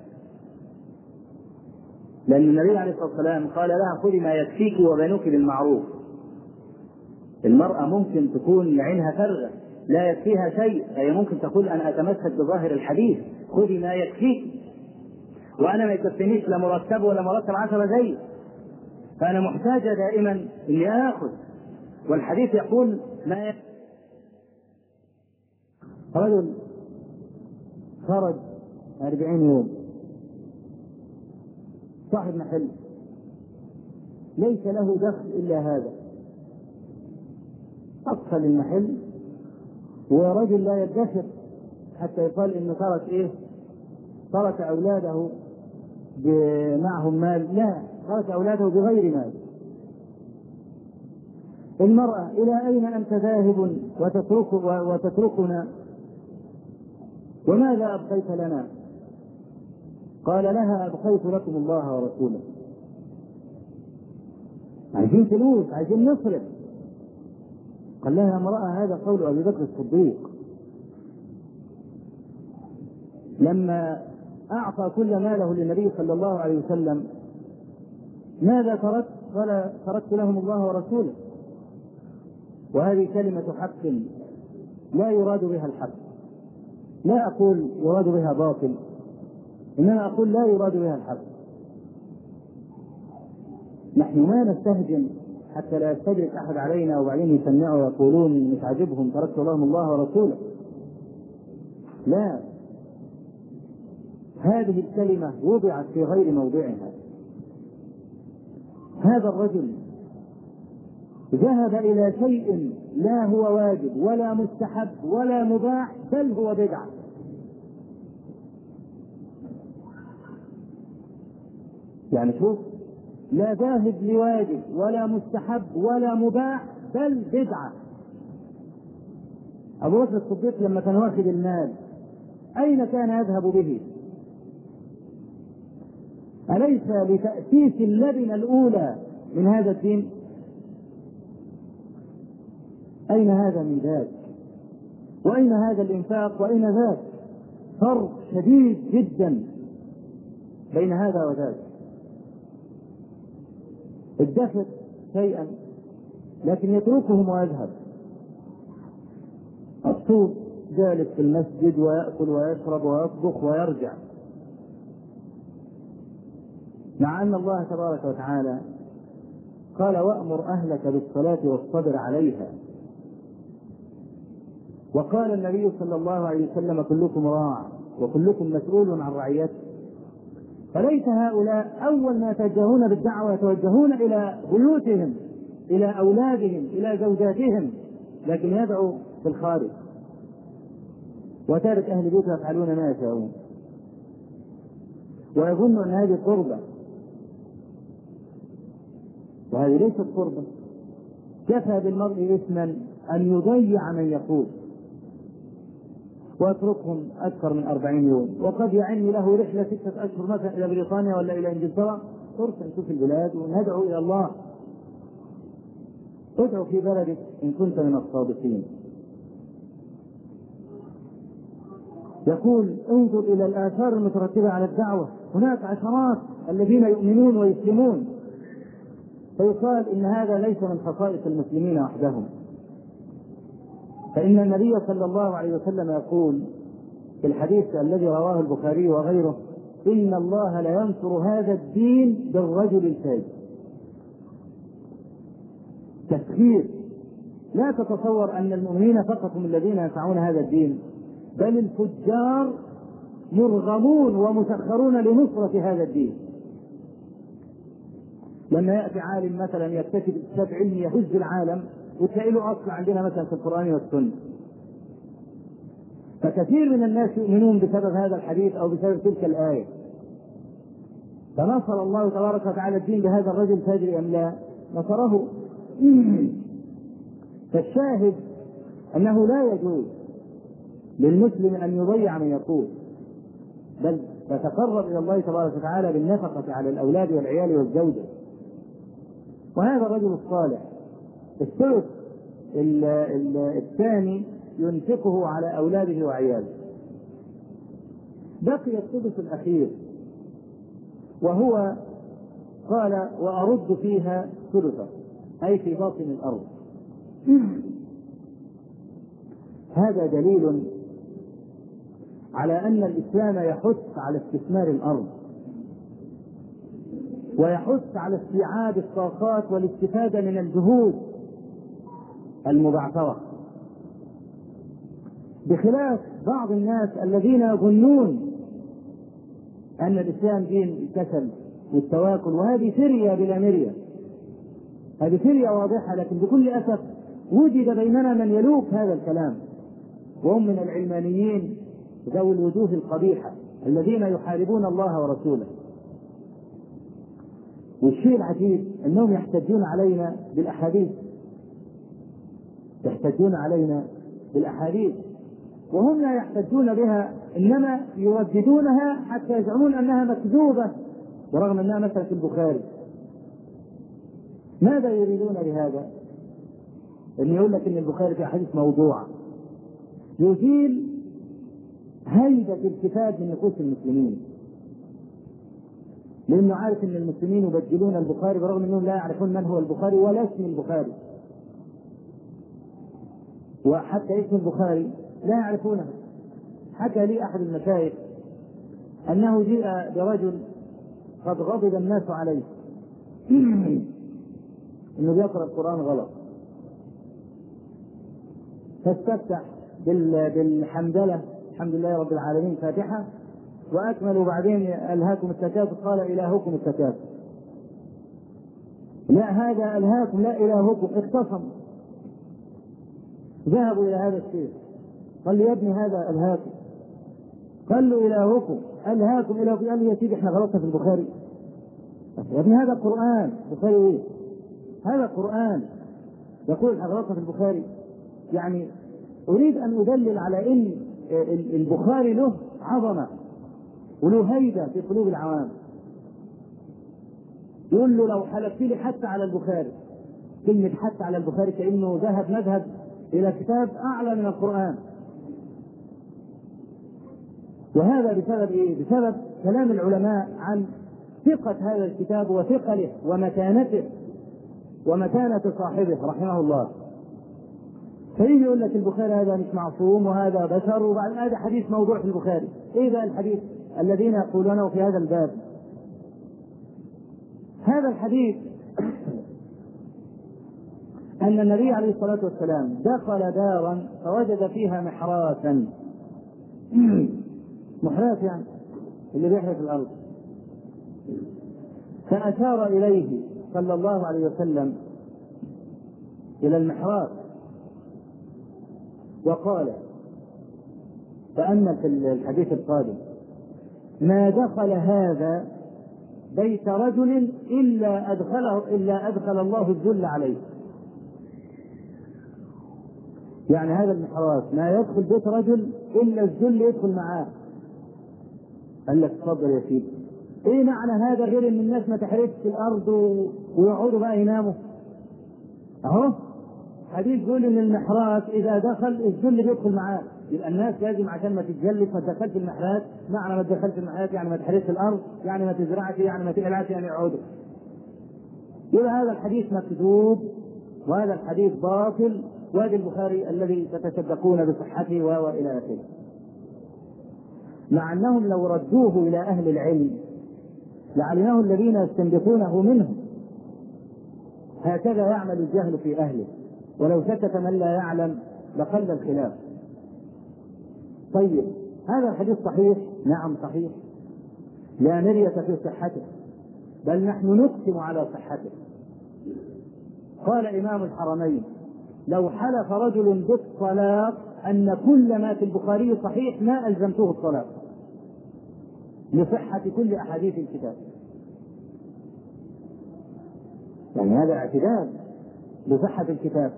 لأن النبي عليه الصلاة والسلام قال لها: خذي ما يكفيك وبنوك بالمعروف. المرأة ممكن تكون عينها فارغة لا يكفيها شيء، هي ممكن تقول: أنا أتمسك بظاهر الحديث، خذي ما يكفيك، وأنا ما يكفينيش لا مرتب ولا مرتب عشرة زي، فأنا محتاجة دائما إني آخذ. والحديث يقول: ما يكفي. رجل خرج أربعين يوم، صاحب محل ليس له دخل إلا هذا، أقفل المحل، ورجل لا يدخر حتى يقال إنه ترك إيه؟ ترك أولاده معهم مال، لا، ترك أولاده بغير مال. المرأة: إلى أين أنت ذاهب وتترك وتتركنا؟ وماذا أبقيت لنا؟ قال لها: أبقيت لكم الله ورسوله. عايزين فلوس، عايزين نصرف. قال لها: امرأة، هذا قول أبي بكر الصديق لما أعطى كل ماله للنبي صلى الله عليه وسلم: ماذا تركت؟ قال: تركت لهم الله ورسوله. وهذه كلمة حق لا يراد بها الحق، لا أقول يراد بها باطل، إنما أقول لا يراد بها الحق. نحن ما نستهجن حتى لا يستدرك أحد علينا وبعدين يسمعوا ويقولون مش عاجبهم تركت لهم الله ورسوله. لا، هذه الكلمة وضعت في غير موضعها. هذا الرجل ذهب إلى شيء لا هو واجب ولا مستحب ولا مباح، بل هو بدعة. يعني شوف، لا ذاهب لواجب ولا مستحب ولا مباح، بل بدعة. أبو بكر الصديق لما كان واخد المال أين كان يذهب به؟ أليس لتأسيس اللبنة الأولى من هذا الدين؟ أين هذا من ذاك؟ وأين هذا الإنفاق وأين ذاك؟ فرق شديد جدا بين هذا وذاك. ادخر شيئا لكن يتركهم ويذهب، مبسوط جالس في المسجد ويأكل ويشرب ويطبخ ويرجع، مع أن الله تبارك وتعالى قال: وأمر أهلك بالصلاة والصبر عليها. وقال النبي صلى الله عليه وسلم: كلكم راع وكلكم مسؤول عن رعيته. فليس هؤلاء أول ما يتوجهون بالدعوة يتوجهون إلى بيوتهم، إلى أولادهم، إلى زوجاتهم، لكن يدعو في الخارج وتارك أهل بيته يفعلون ما يشاءون، ويظن أن هذه قربة، وهذه ليست قربة. كفى بالمرء إثما أن يضيع من يقول ويتركهم أكثر من أربعين يوم، وقد يعني له رحلة ستة أشهر مثلا إلى بريطانيا ولا إلى إنجلترا، فرصة نشوف البلاد وندعو إلى الله. ادعو في بلدك إن كنت من الصادقين. يقول: انظر إلى الآثار المترتبة على الدعوة، هناك عشرات الذين يؤمنون ويسلمون، فيقال إن هذا ليس من خصائص المسلمين وحدهم، فإن النبي صلى الله عليه وسلم يقول في الحديث الذي رواه البخاري وغيره: إن الله لا ينصر هذا الدين بالرجل الفاجر. تسخير. لا تتصور أن المؤمنين فقط هم الذين ينفعون هذا الدين، بل الفجار مرغمون ومسخرون لنصرة هذا الدين. لما يأتي عالم مثلا يكتسب اكتساب علمي يهز العالم وتلاقي له أصل عندنا مثلا في القرآن والسنة، فكثير من الناس يؤمنون بسبب هذا الحديث أو بسبب تلك الآية. فنصر الله تبارك وتعالى الدين بهذا الرجل الفاجر أم لا؟ نصره. فالشاهد أنه لا يجوز للمسلم أن يضيع من يقول، بل يتقرب إلى الله تبارك وتعالى بالنفقة على الأولاد والعيال والزوجة. وهذا الرجل الصالح الثلث الثاني ينفقه على أولاده وعياله. بقي الثلث الأخير وهو قال: وأرد فيها ثلثا، أي في باطن الأرض. هذا دليل على أن الإسلام يحث على استثمار الأرض، ويحث على استيعاب الطاقات والاستفادة من الجهود المبعثرة، بخلاف بعض الناس الذين يظنون أن الإسلام دين الكسل والتواكل، وهذه فرية بلا مرية، هذه فرية واضحة. لكن بكل أسف وجد بيننا من يلوك هذا الكلام، وهم من العلمانيين ذوي الوجوه القبيحة الذين يحاربون الله ورسوله. والشيء العجيب أنهم يحتجون علينا بالأحاديث، يحتجون علينا بالأحاديث وهم لا يحتجون بها، إنما يرددونها حتى يزعمون أنها مكذوبة ورغم أنها مثلا في البخاري. ماذا يريدون بهذا؟ أن يقول لك أن البخاري في أحاديث موضوعة، يزيل هيبة الكتاب من نفوس المسلمين، لأنه عارف أن المسلمين يبدلون البخاري برغم أنهم لا يعرفون من هو البخاري ولا اسم البخاري، وحتى اسم البخاري لا يعرفونه. حكى لي أحد المشايخ أنه جاء برجل قد غضب الناس عليه أنه بيقرأ القرآن غلط، فاستفتح بالحمدلة الحمد لله رب العالمين فاتحة وأكملوا، بعدين ألهاكم التكاثر قال إلهكم التكاثر. لا، هذا ألهاكم لا إلهكم. اختصم، ذهبوا إلى هذا الشيخ قال لي: يا ابني هذا ألهاكم. قال له: إلهكم ألهاكم إلهكم. قال لي: يا سيدي احنا غلطنا في البخاري. يا ابني هذا قرآن، البخاري ايه؟ هذا قرآن يقول احنا غلطنا في البخاري. يعني أريد أن أدلل على أن البخاري له عظمة وله هيبة في قلوب العوام. يقول له: لو حلفت لي حتى على البخاري، كلمة حتى على البخاري كأنه ذهب مذهب إلى كتاب أعلى من القرآن. وهذا بسبب إيه؟ بسبب كلام العلماء عن ثقة هذا الكتاب وثقله ومتانته ومتانة صاحبه رحمه الله. فيجي يقول لك البخاري هذا مش معصوم وهذا بشر، وبعد هذا حديث موضوع في البخاري. ايه بقى الحديث الذين يقولونه في هذا الباب؟ هذا الحديث أن النبي عليه الصلاة والسلام دخل دارا فوجد فيها محراسا. محراس يعني اللي بيحرس الأرض. فأشار إليه صلى الله عليه وسلم إلى المحراس وقال، فأما في الحديث القادم: ما دخل هذا بيت رجل إلا أدخله إلا أدخل الله الذل عليه. يعني هذا المحراس ما يدخل بيت رجل إلا الذل يدخل معاه. قال لك: تفضل يا سيدي. ايه معنى هذا غير ان الناس ما تحرسش الارض ويقعدوا بقى يناموا؟ اهو حديث يقول ان المحراس اذا دخل الذل بيدخل معاه. يبقى الناس لازم عشان ما تتجلس ما تدخلش المحراس. معنى ما تدخلش المحراس يعني ما تحرسش الارض، يعني ما تزرعش، يعني ما تقلعش، يعني يقعدوا. يبقى هذا الحديث مكذوب وهذا الحديث باطل وادي البخاري الذي تتصدقون بصحته وإلى آخره، مع أنهم لو ردوه إلى أهل العلم لعلمه الذين يستنبطونه منهم. هكذا يعمل الجهل في أهله، ولو سكت من لا يعلم لقل الخلاف. طيب، هذا الحديث صحيح؟ نعم صحيح، لا مرية في صحته، بل نحن نقسم على صحته. قال إمام الحرمين: لو حلف رجل بالصلاة أن كل ما في البخاري صحيح ما ألزمته الصلاة لصحة كل أحاديث الكتاب. يعني هذا اعتداد بصحة الكتاب،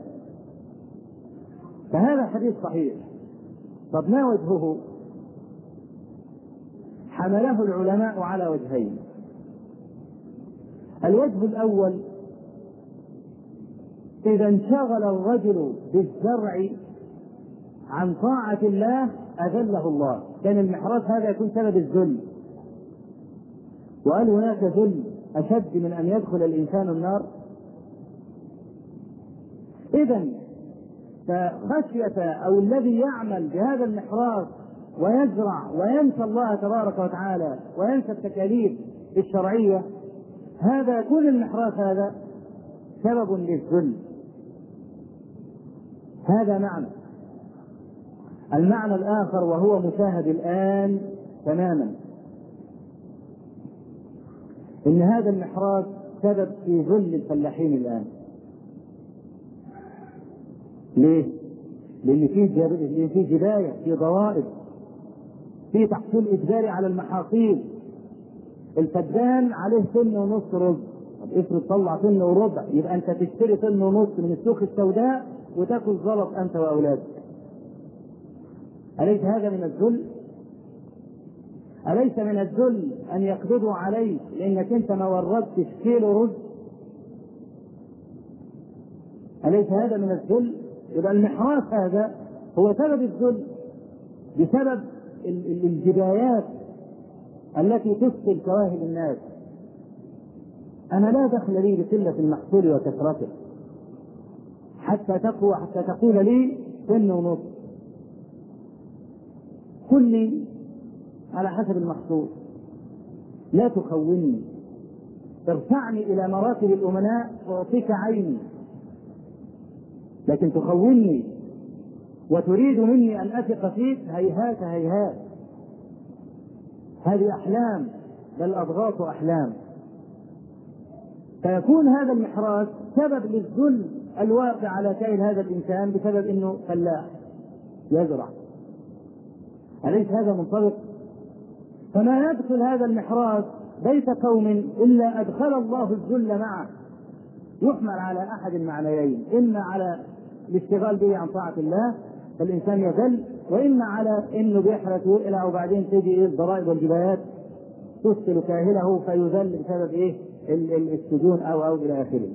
فهذا حديث صحيح. طب ما وجهه؟ حمله العلماء على وجهين. الوجه الأول: إذا انشغل الرجل بالزرع عن طاعة الله أذله الله، كان المحراث هذا يكون سبب الذل. وهل هناك ذل أشد من أن يدخل الإنسان النار؟ إذن فخشية أو الذي يعمل بهذا المحراث ويزرع وينسى الله تبارك وتعالى وينسى التكاليف الشرعية، هذا يكون المحراث هذا سبب للذل. هذا معنى. المعنى الآخر وهو مشاهد الآن تماما، إن هذا المحراث سبب في ذل الفلاحين الآن. ليه؟ لأن فيه في جباية، في ضوائب، في تحصيل إجباري على المحاصيل. الفدان عليه طن ونص رز، طب افرض طلع طن وربع، يبقى أنت تشتري طن ونص من السوق السوداء وتاكل زلط أنت وأولادك. أليس هذا من الذل؟ أليس من الذل أن يقبضوا عليك لأنك أنت ما وردتش كيلو رز؟ أليس هذا من الذل؟ يبقى المحراث هذا هو سبب الذل، بسبب الجبايات التي تثقل كواهب الناس. أنا لا دخل لي بقلة المحصول وكثرته، حتى تقوى حتى تقول لي سن ونص، قل لي على حسب المحصول، لا تخوني، ارفعني إلى مراتب الأمناء وأعطيك عيني، لكن تخوني وتريد مني أن أثق فيك، هيهات هيهات، هذه أحلام، بل أضغاث أحلام. فيكون هذا المحراث سبب للذل الواقع على كائن هذا الإنسان بسبب أنه فلاح يزرع. أليس هذا منطبق؟ فما يدخل هذا المحراث بيت قوم إلا أدخل الله الذل معه، يحمل على أحد المعنيين: إما على الاشتغال به عن طاعة الله فالإنسان يذل، وإما على إنه بيحرث وإلى وبعدين تجي الضرائب والجبايات تثقل كاهله فيذل بسبب إيه؟ السجون أو أو إلى آخره.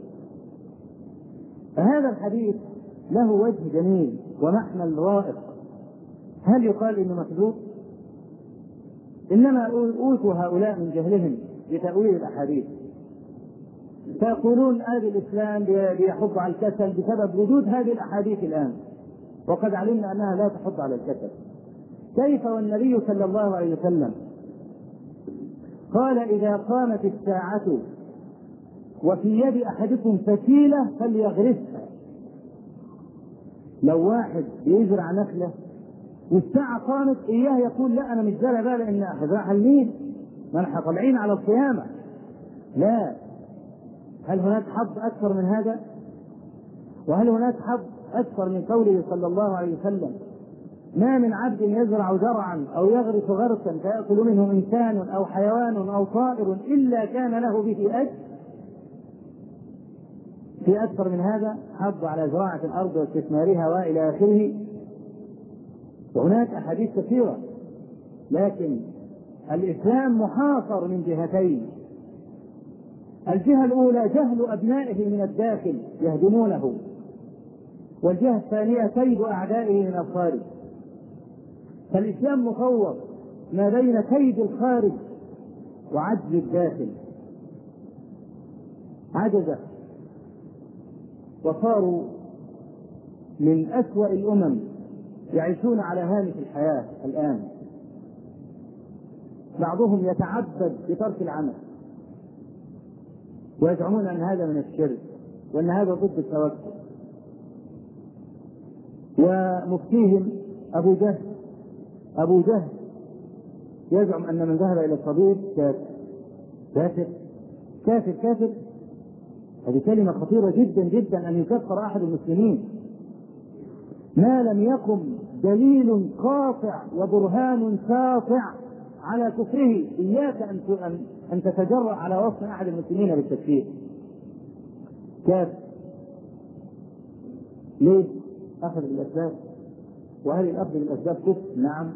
فهذا الحديث له وجه جميل ومحمل رائق. هل يقال إنه مكذوب؟ إنما أوتوا هؤلاء من جهلهم بتأويل الأحاديث، فيقولون هذا الإسلام بيحض على الكسل بسبب وجود هذه الأحاديث الآن، وقد علمنا أنها لا تحض على الكسل. كيف والنبي صلى الله عليه وسلم قال: إذا قامت الساعة وفي يد أحدكم فتيلة فليغرسها. لو واحد بيزرع نخلة والساعة قامت إياه يقول: لا أنا مش زرع بقى لأن أزرعها لمين؟ ما نحن طالعين على القيامة. لا، هل هناك حظ أكثر من هذا؟ وهل هناك حظ أكثر من قوله صلى الله عليه وسلم: ما من عبد يزرع زرعا أو يغرس غرسا فيأكل منه إنسان أو حيوان أو طائر إلا كان له به أجر؟ في أكثر من هذا حظ على زراعة الأرض واستثمارها وإلى آخره. وهناك أحاديث كثيرة، لكن الإسلام محاصر من جهتين: الجهة الأولى جهل أبنائه من الداخل يهدمونه، والجهة الثانية كيد أعدائه من الخارج. فالإسلام مفوض ما بين كيد الخارج وعجز الداخل. عجز وصاروا من أسوأ الأمم يعيشون على هامش الحياة الآن. بعضهم يتعبد بترك العمل ويزعمون أن هذا من الشرك وأن هذا ضد التوكل. ومفتيهم أبو جهل أبو جهل يزعم أن من ذهب إلى الطبيب كافر كافر كافر كافر. هذه كلمة خطيرة جدا جدا، أن يكفر أحد المسلمين ما لم يقم دليل قاطع وبرهان ساطع على كفره. إياك أن أن تتجرأ على وصف أحد المسلمين بالتكفير. كافر ليه؟ أخذ بالأسباب. وهل الأخذ بالأسباب كفر؟ نعم.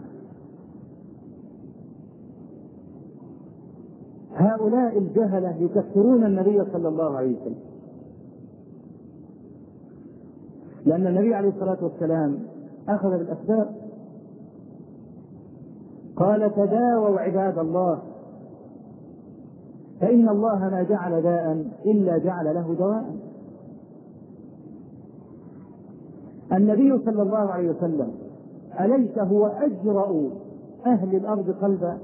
هؤلاء الجهلة يكفرون النبي صلى الله عليه وسلم، لأن النبي عليه الصلاة والسلام أخذ بالأسباب. قال: تداووا عباد الله فإن الله ما جعل داء إلا جعل له دواء. النبي صلى الله عليه وسلم أليس هو أجرأ أهل الأرض قلبا؟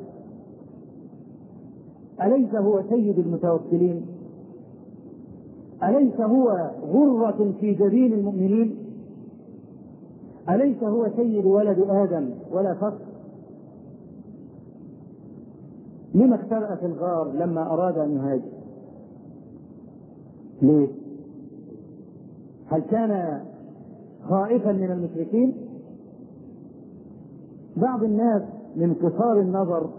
أليس هو سيد المتوكلين؟ أليس هو غرة في جبين المؤمنين؟ أليس هو سيد ولد آدم ولا فخر؟ لما اختبأ في الغار لما أراد أن يهاجر؟ ليه؟ هل كان خائفا من المشركين؟ بعض الناس من قصار النظر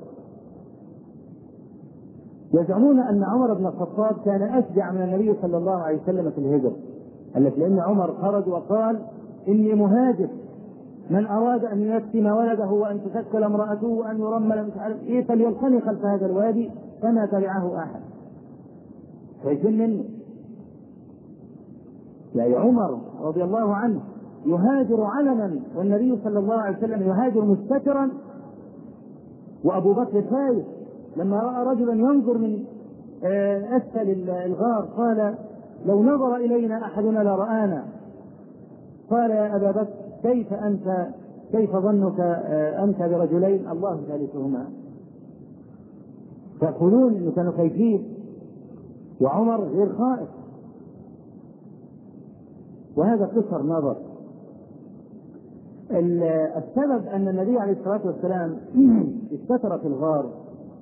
يزعمون أن عمر بن الخطاب كان أشجع من النبي صلى الله عليه وسلم في الهجرة. قال لك لأن عمر خرج وقال: إني مهاجر، من أراد أن يكتم ولده وأن تسكل امرأته وأن يرمل مش عارف إيه فليلقني خلف هذا الوادي، فما تبعه أحد. خايفين منه. يعني عمر رضي الله عنه يهاجر علنا والنبي صلى الله عليه وسلم يهاجر مستترا، وأبو بكر خايف لما رأى رجلا ينظر من أسفل الغار قال: لو نظر إلينا أحدنا لرآنا. قال: يا أبا بكر كيف أنت كيف ظنك أنت برجلين الله ثالثهما؟ فيقولون إنه كانوا خايفين وعمر غير خائف. وهذا قصر نظر. السبب أن النبي عليه الصلاة والسلام استتر في الغار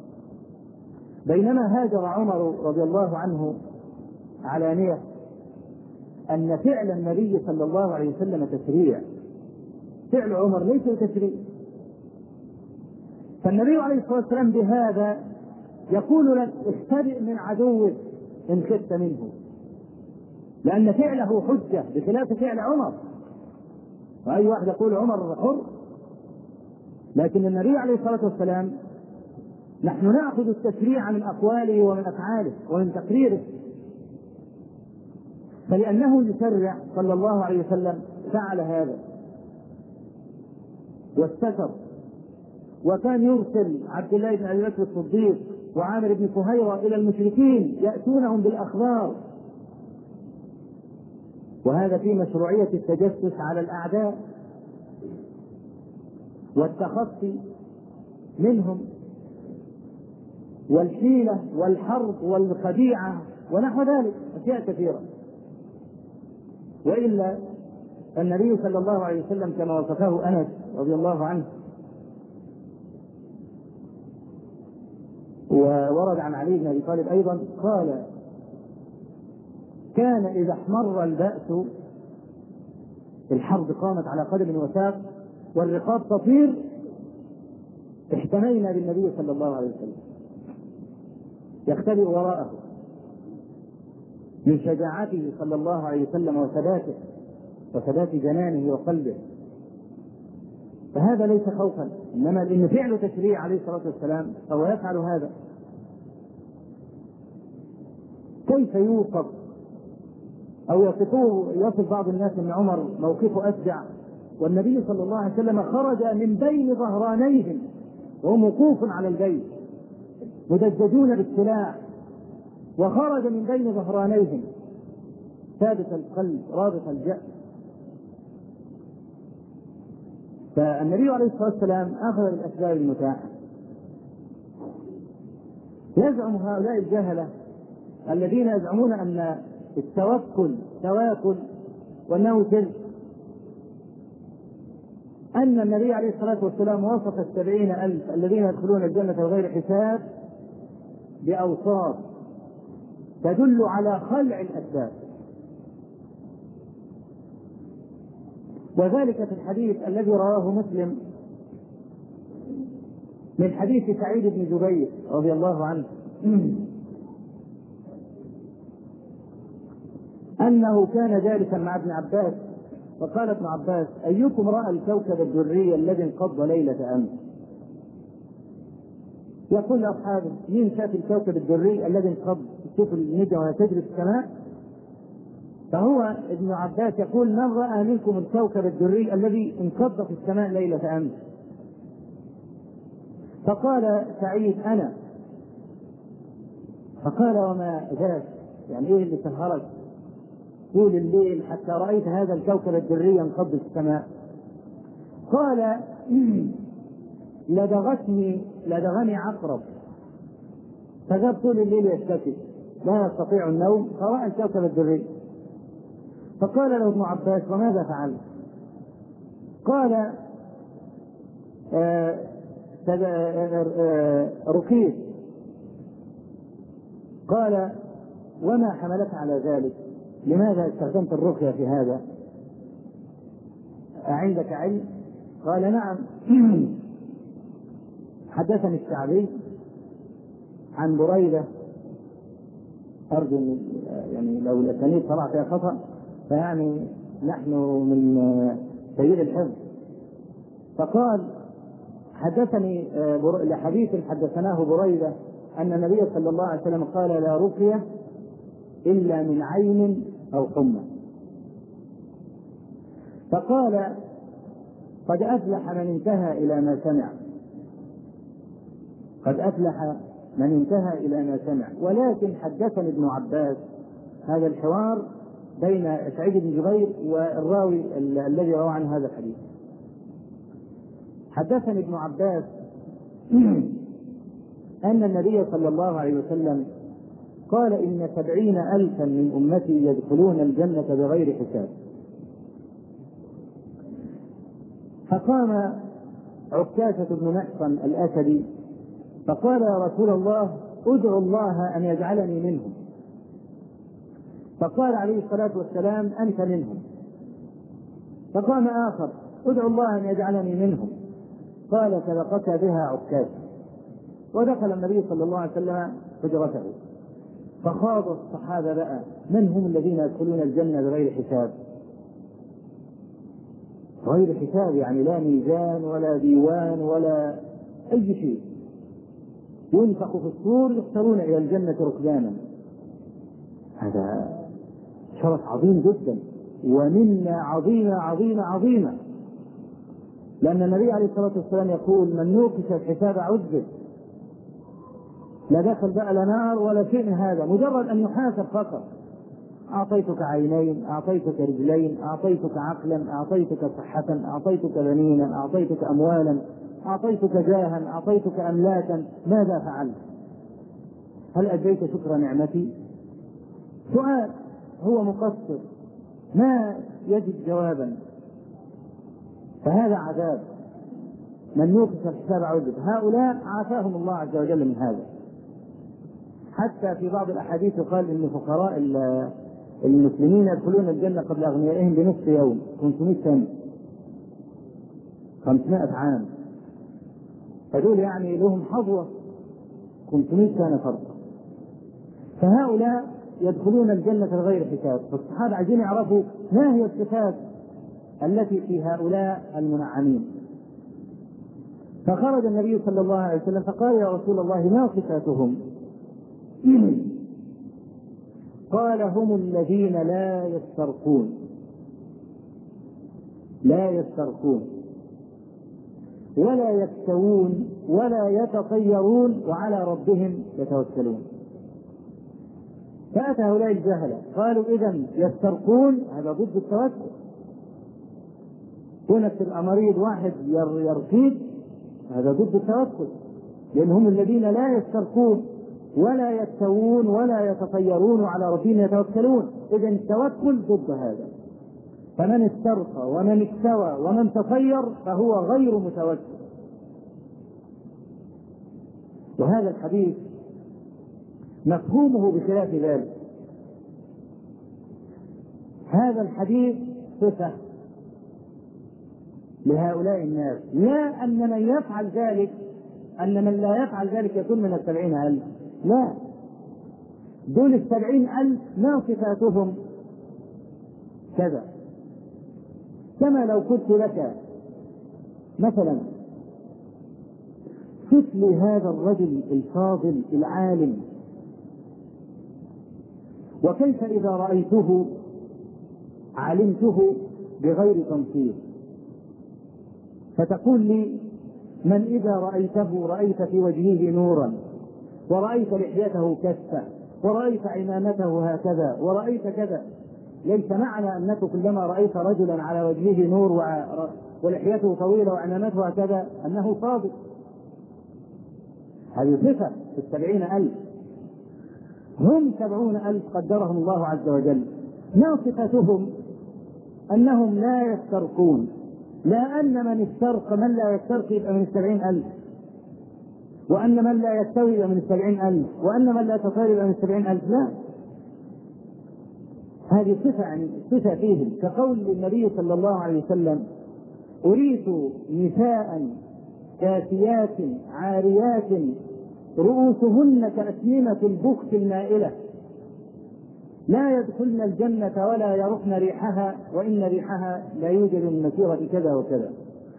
بينما هاجر عمر رضي الله عنه علانية، أن فعل النبي صلى الله عليه وسلم تشريع، فعل عمر ليس تشريع. فالنبي عليه الصلاة والسلام بهذا يقول لك: اختبئ من عدوك إن خفت منه، لأن فعله حجة بخلاف فعل عمر. وأي واحد يقول عمر حر، لكن النبي عليه الصلاة والسلام نحن نأخذ التشريع من أقواله ومن أفعاله ومن تقريره. فلأنه يشرع صلى الله عليه وسلم فعل هذا واستتر. وكان يرسل عبد الله بن أبي بكر الصديق وعامر بن فهيرة إلى المشركين يأتونهم بالأخبار، وهذا في مشروعية التجسس على الأعداء والتخطي منهم والحيلة والحرب والخديعة ونحو ذلك أشياء كثيرة. وإلا النبي صلى الله عليه وسلم كما وصفه أنس رضي الله عنه، وورد عن علي بن أبي طالب أيضا قال: كان إذا احمر البأس الحرب قامت على قدم وساق والرقاب تطير احتمينا بالنبي صلى الله عليه وسلم يختبئ وراءه من شجاعته صلى الله عليه وسلم وثباته وثبات جنانه وقلبه. فهذا ليس خوفا، إنما لأن فعل تشريع عليه الصلاة والسلام فهو يفعل هذا. كيف يوصف أو يصفوه يصف بعض الناس أن عمر موقفه أشجع والنبي صلى الله عليه وسلم خرج من بين ظهرانيهم وهم وقوف على البيت مدججون بالسلاح، وخرج من بين ظهرانيهم ثابت القلب رابط الجأش فالنبي عليه الصلاة والسلام أخذ بالأسباب المتاحة. يزعم هؤلاء الجهلة الذين يزعمون أن التوكل تواكل وأنه شرك أن النبي عليه الصلاة والسلام وصف السبعين ألف الذين يدخلون الجنة بغير حساب بأوصاف تدل على خلع الأسباب، وذلك في الحديث الذي رواه مسلم من حديث سعيد بن جبير رضي الله عنه أنه كان جالسا مع ابن عباس فقال ابن عباس: أيكم رأى الكوكب الدري الذي انقض ليلة أمس؟ يقول لأصحابه: مين شاف الكوكب الدري الذي انقض؟ شوف النجم وهي تجري في السماء. فهو ابن عباس يقول: من رأى منكم الكوكب الدري الذي انقض في السماء ليلة أمس؟ فقال سعيد: أنا. فقال: وما ذاك؟ يعني إيه اللي سهرك طول الليل حتى رأيت هذا الكوكب الدري ينقض في السماء؟ قال: لدغتني لدغني عقرب فجاب طول الليل يشتكي لا يستطيع النوم فرأى الكوكب الدري. فقال له ابن عباس: وماذا فعلت؟ قال: آه آه رقيت. قال: وما حملك على ذلك؟ لماذا استخدمت الرقية في هذا؟ أعندك علم؟ قال: نعم. حدثني الشعبي عن بريدة، أرجو يعني لو الأسانيد طلع فيها خطأ فيعني نحن من سيد الحفظ. فقال: حدثني لحديث حدثناه بريدة أن النبي صلى الله عليه وسلم قال: لا رقية إلا من عين أو حمى. فقال: قد أفلح من انتهى إلى ما سمع، قد أفلح من انتهى إلى ما سمع. ولكن حدثني ابن عباس هذا الحوار بين سعيد بن جبير والراوي الذي روى عن هذا الحديث. حدثني ابن عباس أن النبي صلى الله عليه وسلم قال: إن سبعين ألفا من أمتي يدخلون الجنة بغير حساب. فقام عكاشة بن محصن الأسدي فقال: يا رسول الله، ادعو الله أن يجعلني منهم. فقال عليه الصلاة والسلام: أنت منهم. فقام آخر: ادعو الله أن يجعلني منهم. قال: سبقك بها عكاشة. ودخل النبي صلى الله عليه وسلم حجرته فخاض الصحابة بقى: من هم الذين يدخلون الجنة بغير حساب؟ غير حساب يعني لا ميزان ولا ديوان ولا أي شيء، ينفخ في الصور يحشرون إلى الجنة ركبانا. هذا شرف عظيم جدا ومنة عظيمة عظيمة عظيمة، لأن النبي عليه الصلاة والسلام يقول: من نوقش الحساب عذب. لا دخل بقى لا نار ولا شيء من هذا، مجرد أن يحاسب فقط. أعطيتك عينين، أعطيتك رجلين، أعطيتك عقلا، أعطيتك صحة، أعطيتك بنينا، أعطيتك أموالا، أعطيتك جاها، أعطيتك أملاكا، ماذا فعلت؟ هل أديت شكر نعمتي؟ سؤال، هو مقصر ما يجد جوابا. فهذا عذاب، من نوقش الحساب عذب. هؤلاء عافاهم الله عز وجل من هذا. حتى في بعض الأحاديث يقال إن فقراء المسلمين يدخلون الجنة قبل أغنيائهم بنصف يوم، خمسمائة سنة، خمسمائة عام. فدول يعني لهم حظوة خمسمائة سنة فرق. فهؤلاء يدخلون الجنة بغير حساب. فالصحابة عايزين يعرفوا ما هي الصفات التي في هؤلاء المنعمين. فخرج النبي صلى الله عليه وسلم فقال: يا رسول الله، ما صفاتهم؟ قال: هم الذين لا يسترقون، لا يسترقون ولا يكتوون ولا يتطيرون وعلى ربهم يتوكلون. فأتى هؤلاء الجهلة قالوا: إذن يسترقون هذا ضد التوكل، كونك تبقى مريض واحد يرقيك هذا ضد التوكل، لأن هم الذين لا يسترقون ولا يستوون ولا يتطيرون على ربهم يتوكلون. إذن التوكل ضد هذا. فمن استرقى ومن استوى ومن تطير فهو غير متوكل. وهذا الحديث مفهومه بخلاف ذلك. هذا الحديث صفة لهؤلاء الناس، لا أن من يفعل ذلك أن من لا يفعل ذلك يكون من السبعين ألف، لا، دول السبعين ألف ما صفاتهم كذا. كما لو قلت لك مثلا صف لي هذا الرجل الفاضل العالم، وكيف إذا رأيته علمته بغير تنصير، فتقول لي من إذا رأيته رأيت في وجهه نورا، ورأيت لحيته كثة، ورأيت عمامته هكذا، ورأيت كذا. ليس معنى أنك كلما رأيت رجلا على وجهه نور ولحيته طويلة وعمامته هكذا أنه صادق. هذه صفة في السبعين ألف، هم سبعون ألف قدرهم الله عز وجل. ما صفتهم؟ أنهم لا يسترقون، لا أن من استرق من لا يسترق يبقى من السبعين ألف، وأن من لا يستوي يبقى من السبعين ألف، وأن من لا يتطير يبقى من السبعين ألف، لا. هذه صفة يعني صفة فيهم، كقول النبي صلى الله عليه وسلم أريت نساء كاسيات عاريات رؤوسهن كأسنمة البخت المائلة لا يدخلن الجنة ولا يرحن ريحها وإن ريحها لا يوجد من مسيرة كذا وكذا.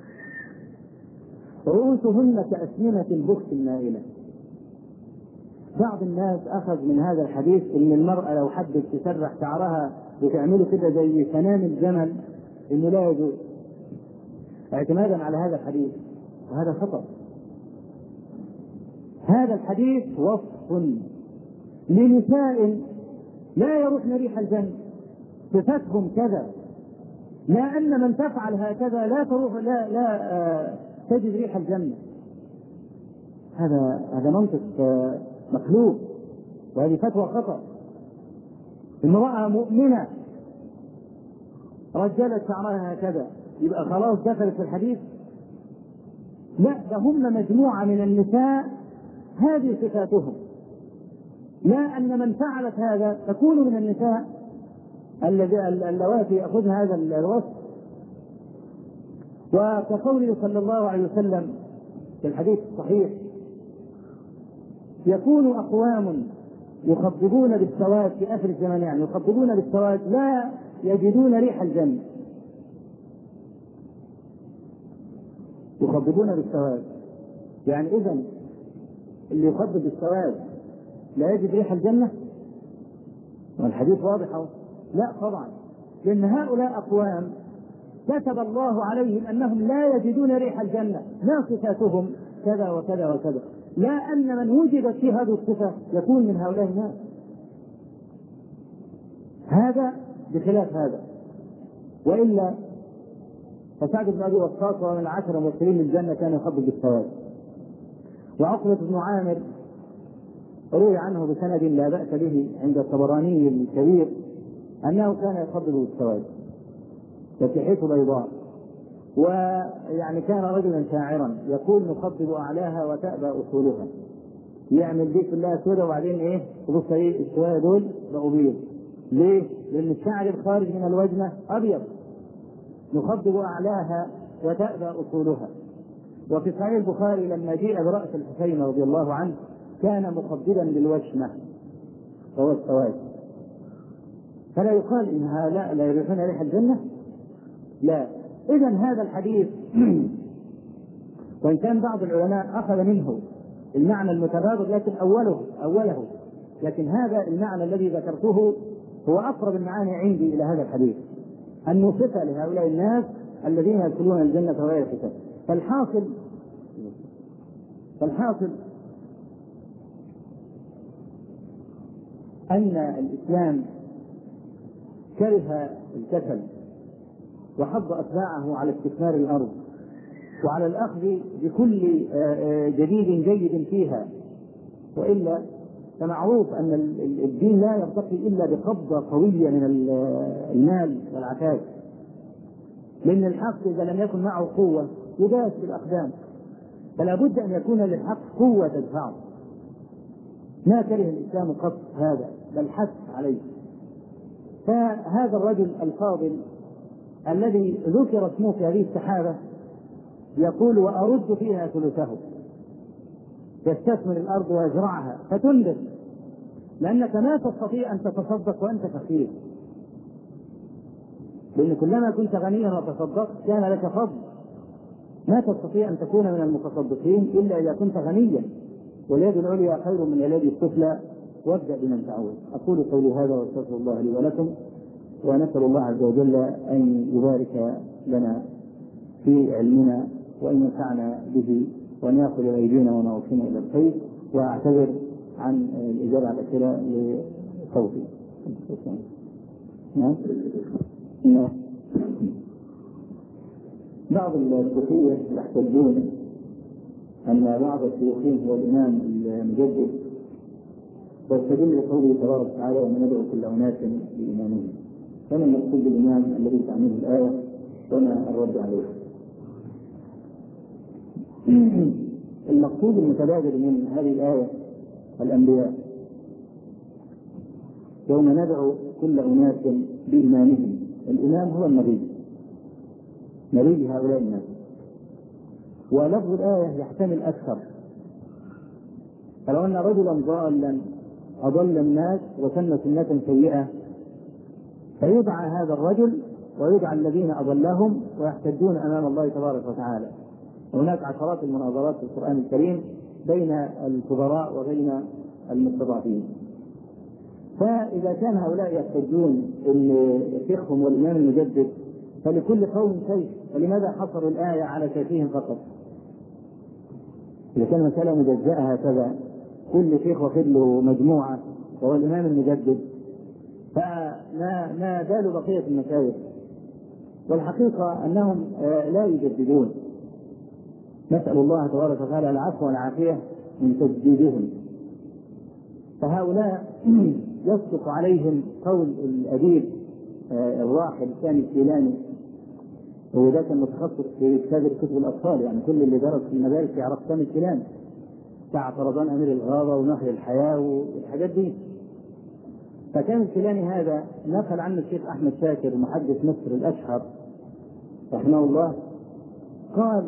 رؤوسهن كأسنمة البخت المائلة. بعض الناس أخذ من هذا الحديث إن المرأة لو حبت تسرح شعرها وتعمله كده زي سنام الجمل إنه لا يجوز، اعتمادا على هذا الحديث، وهذا خطأ. هذا الحديث وصف لنساء لا يروحن ريح الجنة، صفتهم كذا، لا أن من تفعل هكذا لا تروح لا لا آه تجد ريح الجنة. هذا هذا منطق آه مخلوق، وهذه فتوى خطأ. امرأة مؤمنة رجلت شعرها هكذا يبقى خلاص دخلت في الحديث؟ لا، ده هم مجموعة من النساء هذه صفاتهم، لا أن من فعلت هذا تكون من النساء اللواتي يأخذن هذا الوصف. وكقوله صلى الله عليه وسلم في الحديث الصحيح يكون أقوام يخضبون بالسواد في آخر الزمان، يعني يخضبون بالسواد لا يجدون ريح الجنة. يخضبون بالسواد يعني إذن اللي يخضب بالسواد لا يجد ريح الجنة؟ والحديث واضح. لا طبعا، لأن هؤلاء أقوام كتب الله عليهم أنهم لا يجدون ريح الجنة، ما صفاتهم كذا وكذا وكذا، لا أن من وجدت في هذه الصفة يكون من هؤلاء الناس. هذا بخلاف هذا. وإلا فسعد بن أبي وقاص ومن العشرة المبشرين بالجنة كان يخضب بالسواد. وعقبة بن عامر روي عنه بسند لا بأس به عند الطبراني الكبير أنه كان يخضب بالسواد فتحته بيضاء، ويعني كان رجلا شاعرا يقول نخضب أعلاها وتأبى أصولها، يعمل دي كلها سودة وبعدين إيه تبص إيه الشوية دول بقوا بيض. ليه؟ لأن الشعر الخارج من الوجنة أبيض. نخضب أعلاها وتأبى أصولها. وفي صحيح البخاري لما جيء برأس الحسين رضي الله عنه كان مخضبا للوشمة وهو السواد. فلا يقال إن هؤلاء لا يريحون ريح الجنة، لا. إذن هذا الحديث وإن كان بعض العلماء أخذ منه المعنى المتبادر لكن أوله أوله لكن هذا المعنى الذي ذكرته هو أقرب المعاني عندي إلى هذا الحديث، أنه صفة لهؤلاء الناس الذين يدخلون الجنة غير حساب. فالحاصل فالحاصل أن الإسلام كره الكسل وحض أتباعه على استثمار الأرض وعلى الأخذ بكل جديد جيد فيها، وإلا فمعروف أن الدين لا يرتقي إلا بقبضة قوية من المال والعتاد، لأن الحق إذا لم يكن معه قوة يداس بالأقدام، فلا بد أن يكون للحق قوة تدفعه. ما كره الإسلام قط هذا، بل حث عليه. فهذا الرجل الفاضل الذي ذكر اسمه في هذه السحابة يقول: وأرد فيها ثلثه، يستثمر الأرض ويزرعها فتنبت، لأنك ما تستطيع أن تتصدق وأنت فقير، لأن كلما كنت غنيا وتصدقت كان لك فضل. ما تستطيع أن تكون من المتصدقين إلا إذا كنت غنيا، واليد العليا خير من اليد السفلى، وابدأ بمن تعود. أقول قولي هذا واستغفر الله لي ولكم، ونسأل الله عز وجل أن يبارك لنا في علمنا وأن ينفعنا به، وأن يأخذ أيدينا ونواصينا إلى الخير. وأعتذر عن الإجابة على الأسئلة لصوتي. نعم. بعض الصوفية يحتجون أن بعض الشيوخين هو الإمام المجدد، واستدل لقوله تبارك وتعالى: ومن ندعو كل أناس بإمامهم. فما المقصود بالإمام الذي تعنيه الآية وما الرد عليه؟ المقصود المتبادر من هذه الآية الأنبياء، يوم ندعو كل أناس بإمامهم. الإمام هو النبي، نبي هؤلاء الناس. ولفظ الآية يحتمل أكثر، فلو أن رجلا ضالا أضل الناس وسن سنة سيئة فيدعى هذا الرجل ويدعى الذين أضلهم ويحتجون أمام الله تبارك وتعالى. هناك عشرات المناظرات في القرآن الكريم بين الكبراء وبين المستضعفين. فإذا كان هؤلاء يحتجون أن شيخهم والإمام المجدد فلكل قوم شيخ، فلماذا حصروا الآية على شيخهم فقط؟ إذا كان مسألة مجزأة هكذا، كل شيخ واخذ له مجموعة وهو الإمام المجدد، فما ما بال بقية المشايخ؟ والحقيقة أنهم لا يجددون، نسأل الله تبارك وتعالى العفو والعافية من تجديدهم. فهؤلاء يصدق عليهم قول الأديب الراحل سامي الكيلاني، وهو ذاك المتخصص في كتاب كتب الأطفال، يعني كل اللي درس في المدارس يعرف سامي الكيلاني بتاع طرزان أمير الغابة ونهر الحياة والحاجات دي. فكان الكيلاني هذا نقل عنه الشيخ أحمد شاكر محدث مصر الأشهر رحمه الله، قال: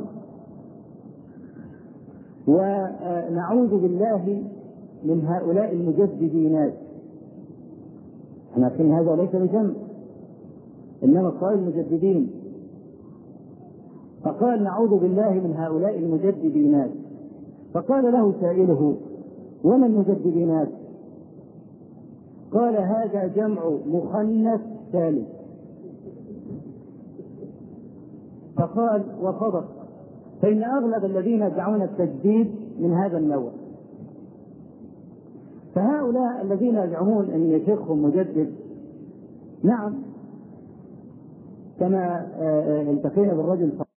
ونعوذ بالله من هؤلاء المجددين. احنا عارفين هذا ليس بجمع، انما قال المجددين. فقال: نعوذ بالله من هؤلاء المجددين. فقال له سائله: وما المجددين؟ قال: هذا جمع مخنث ثالث. فقال: وصدق، فإن أغلب الذين يدعون التجديد من هذا النوع. فهؤلاء الذين يزعمون أن شيخهم مجدد، نعم، كما التقينا بالرجل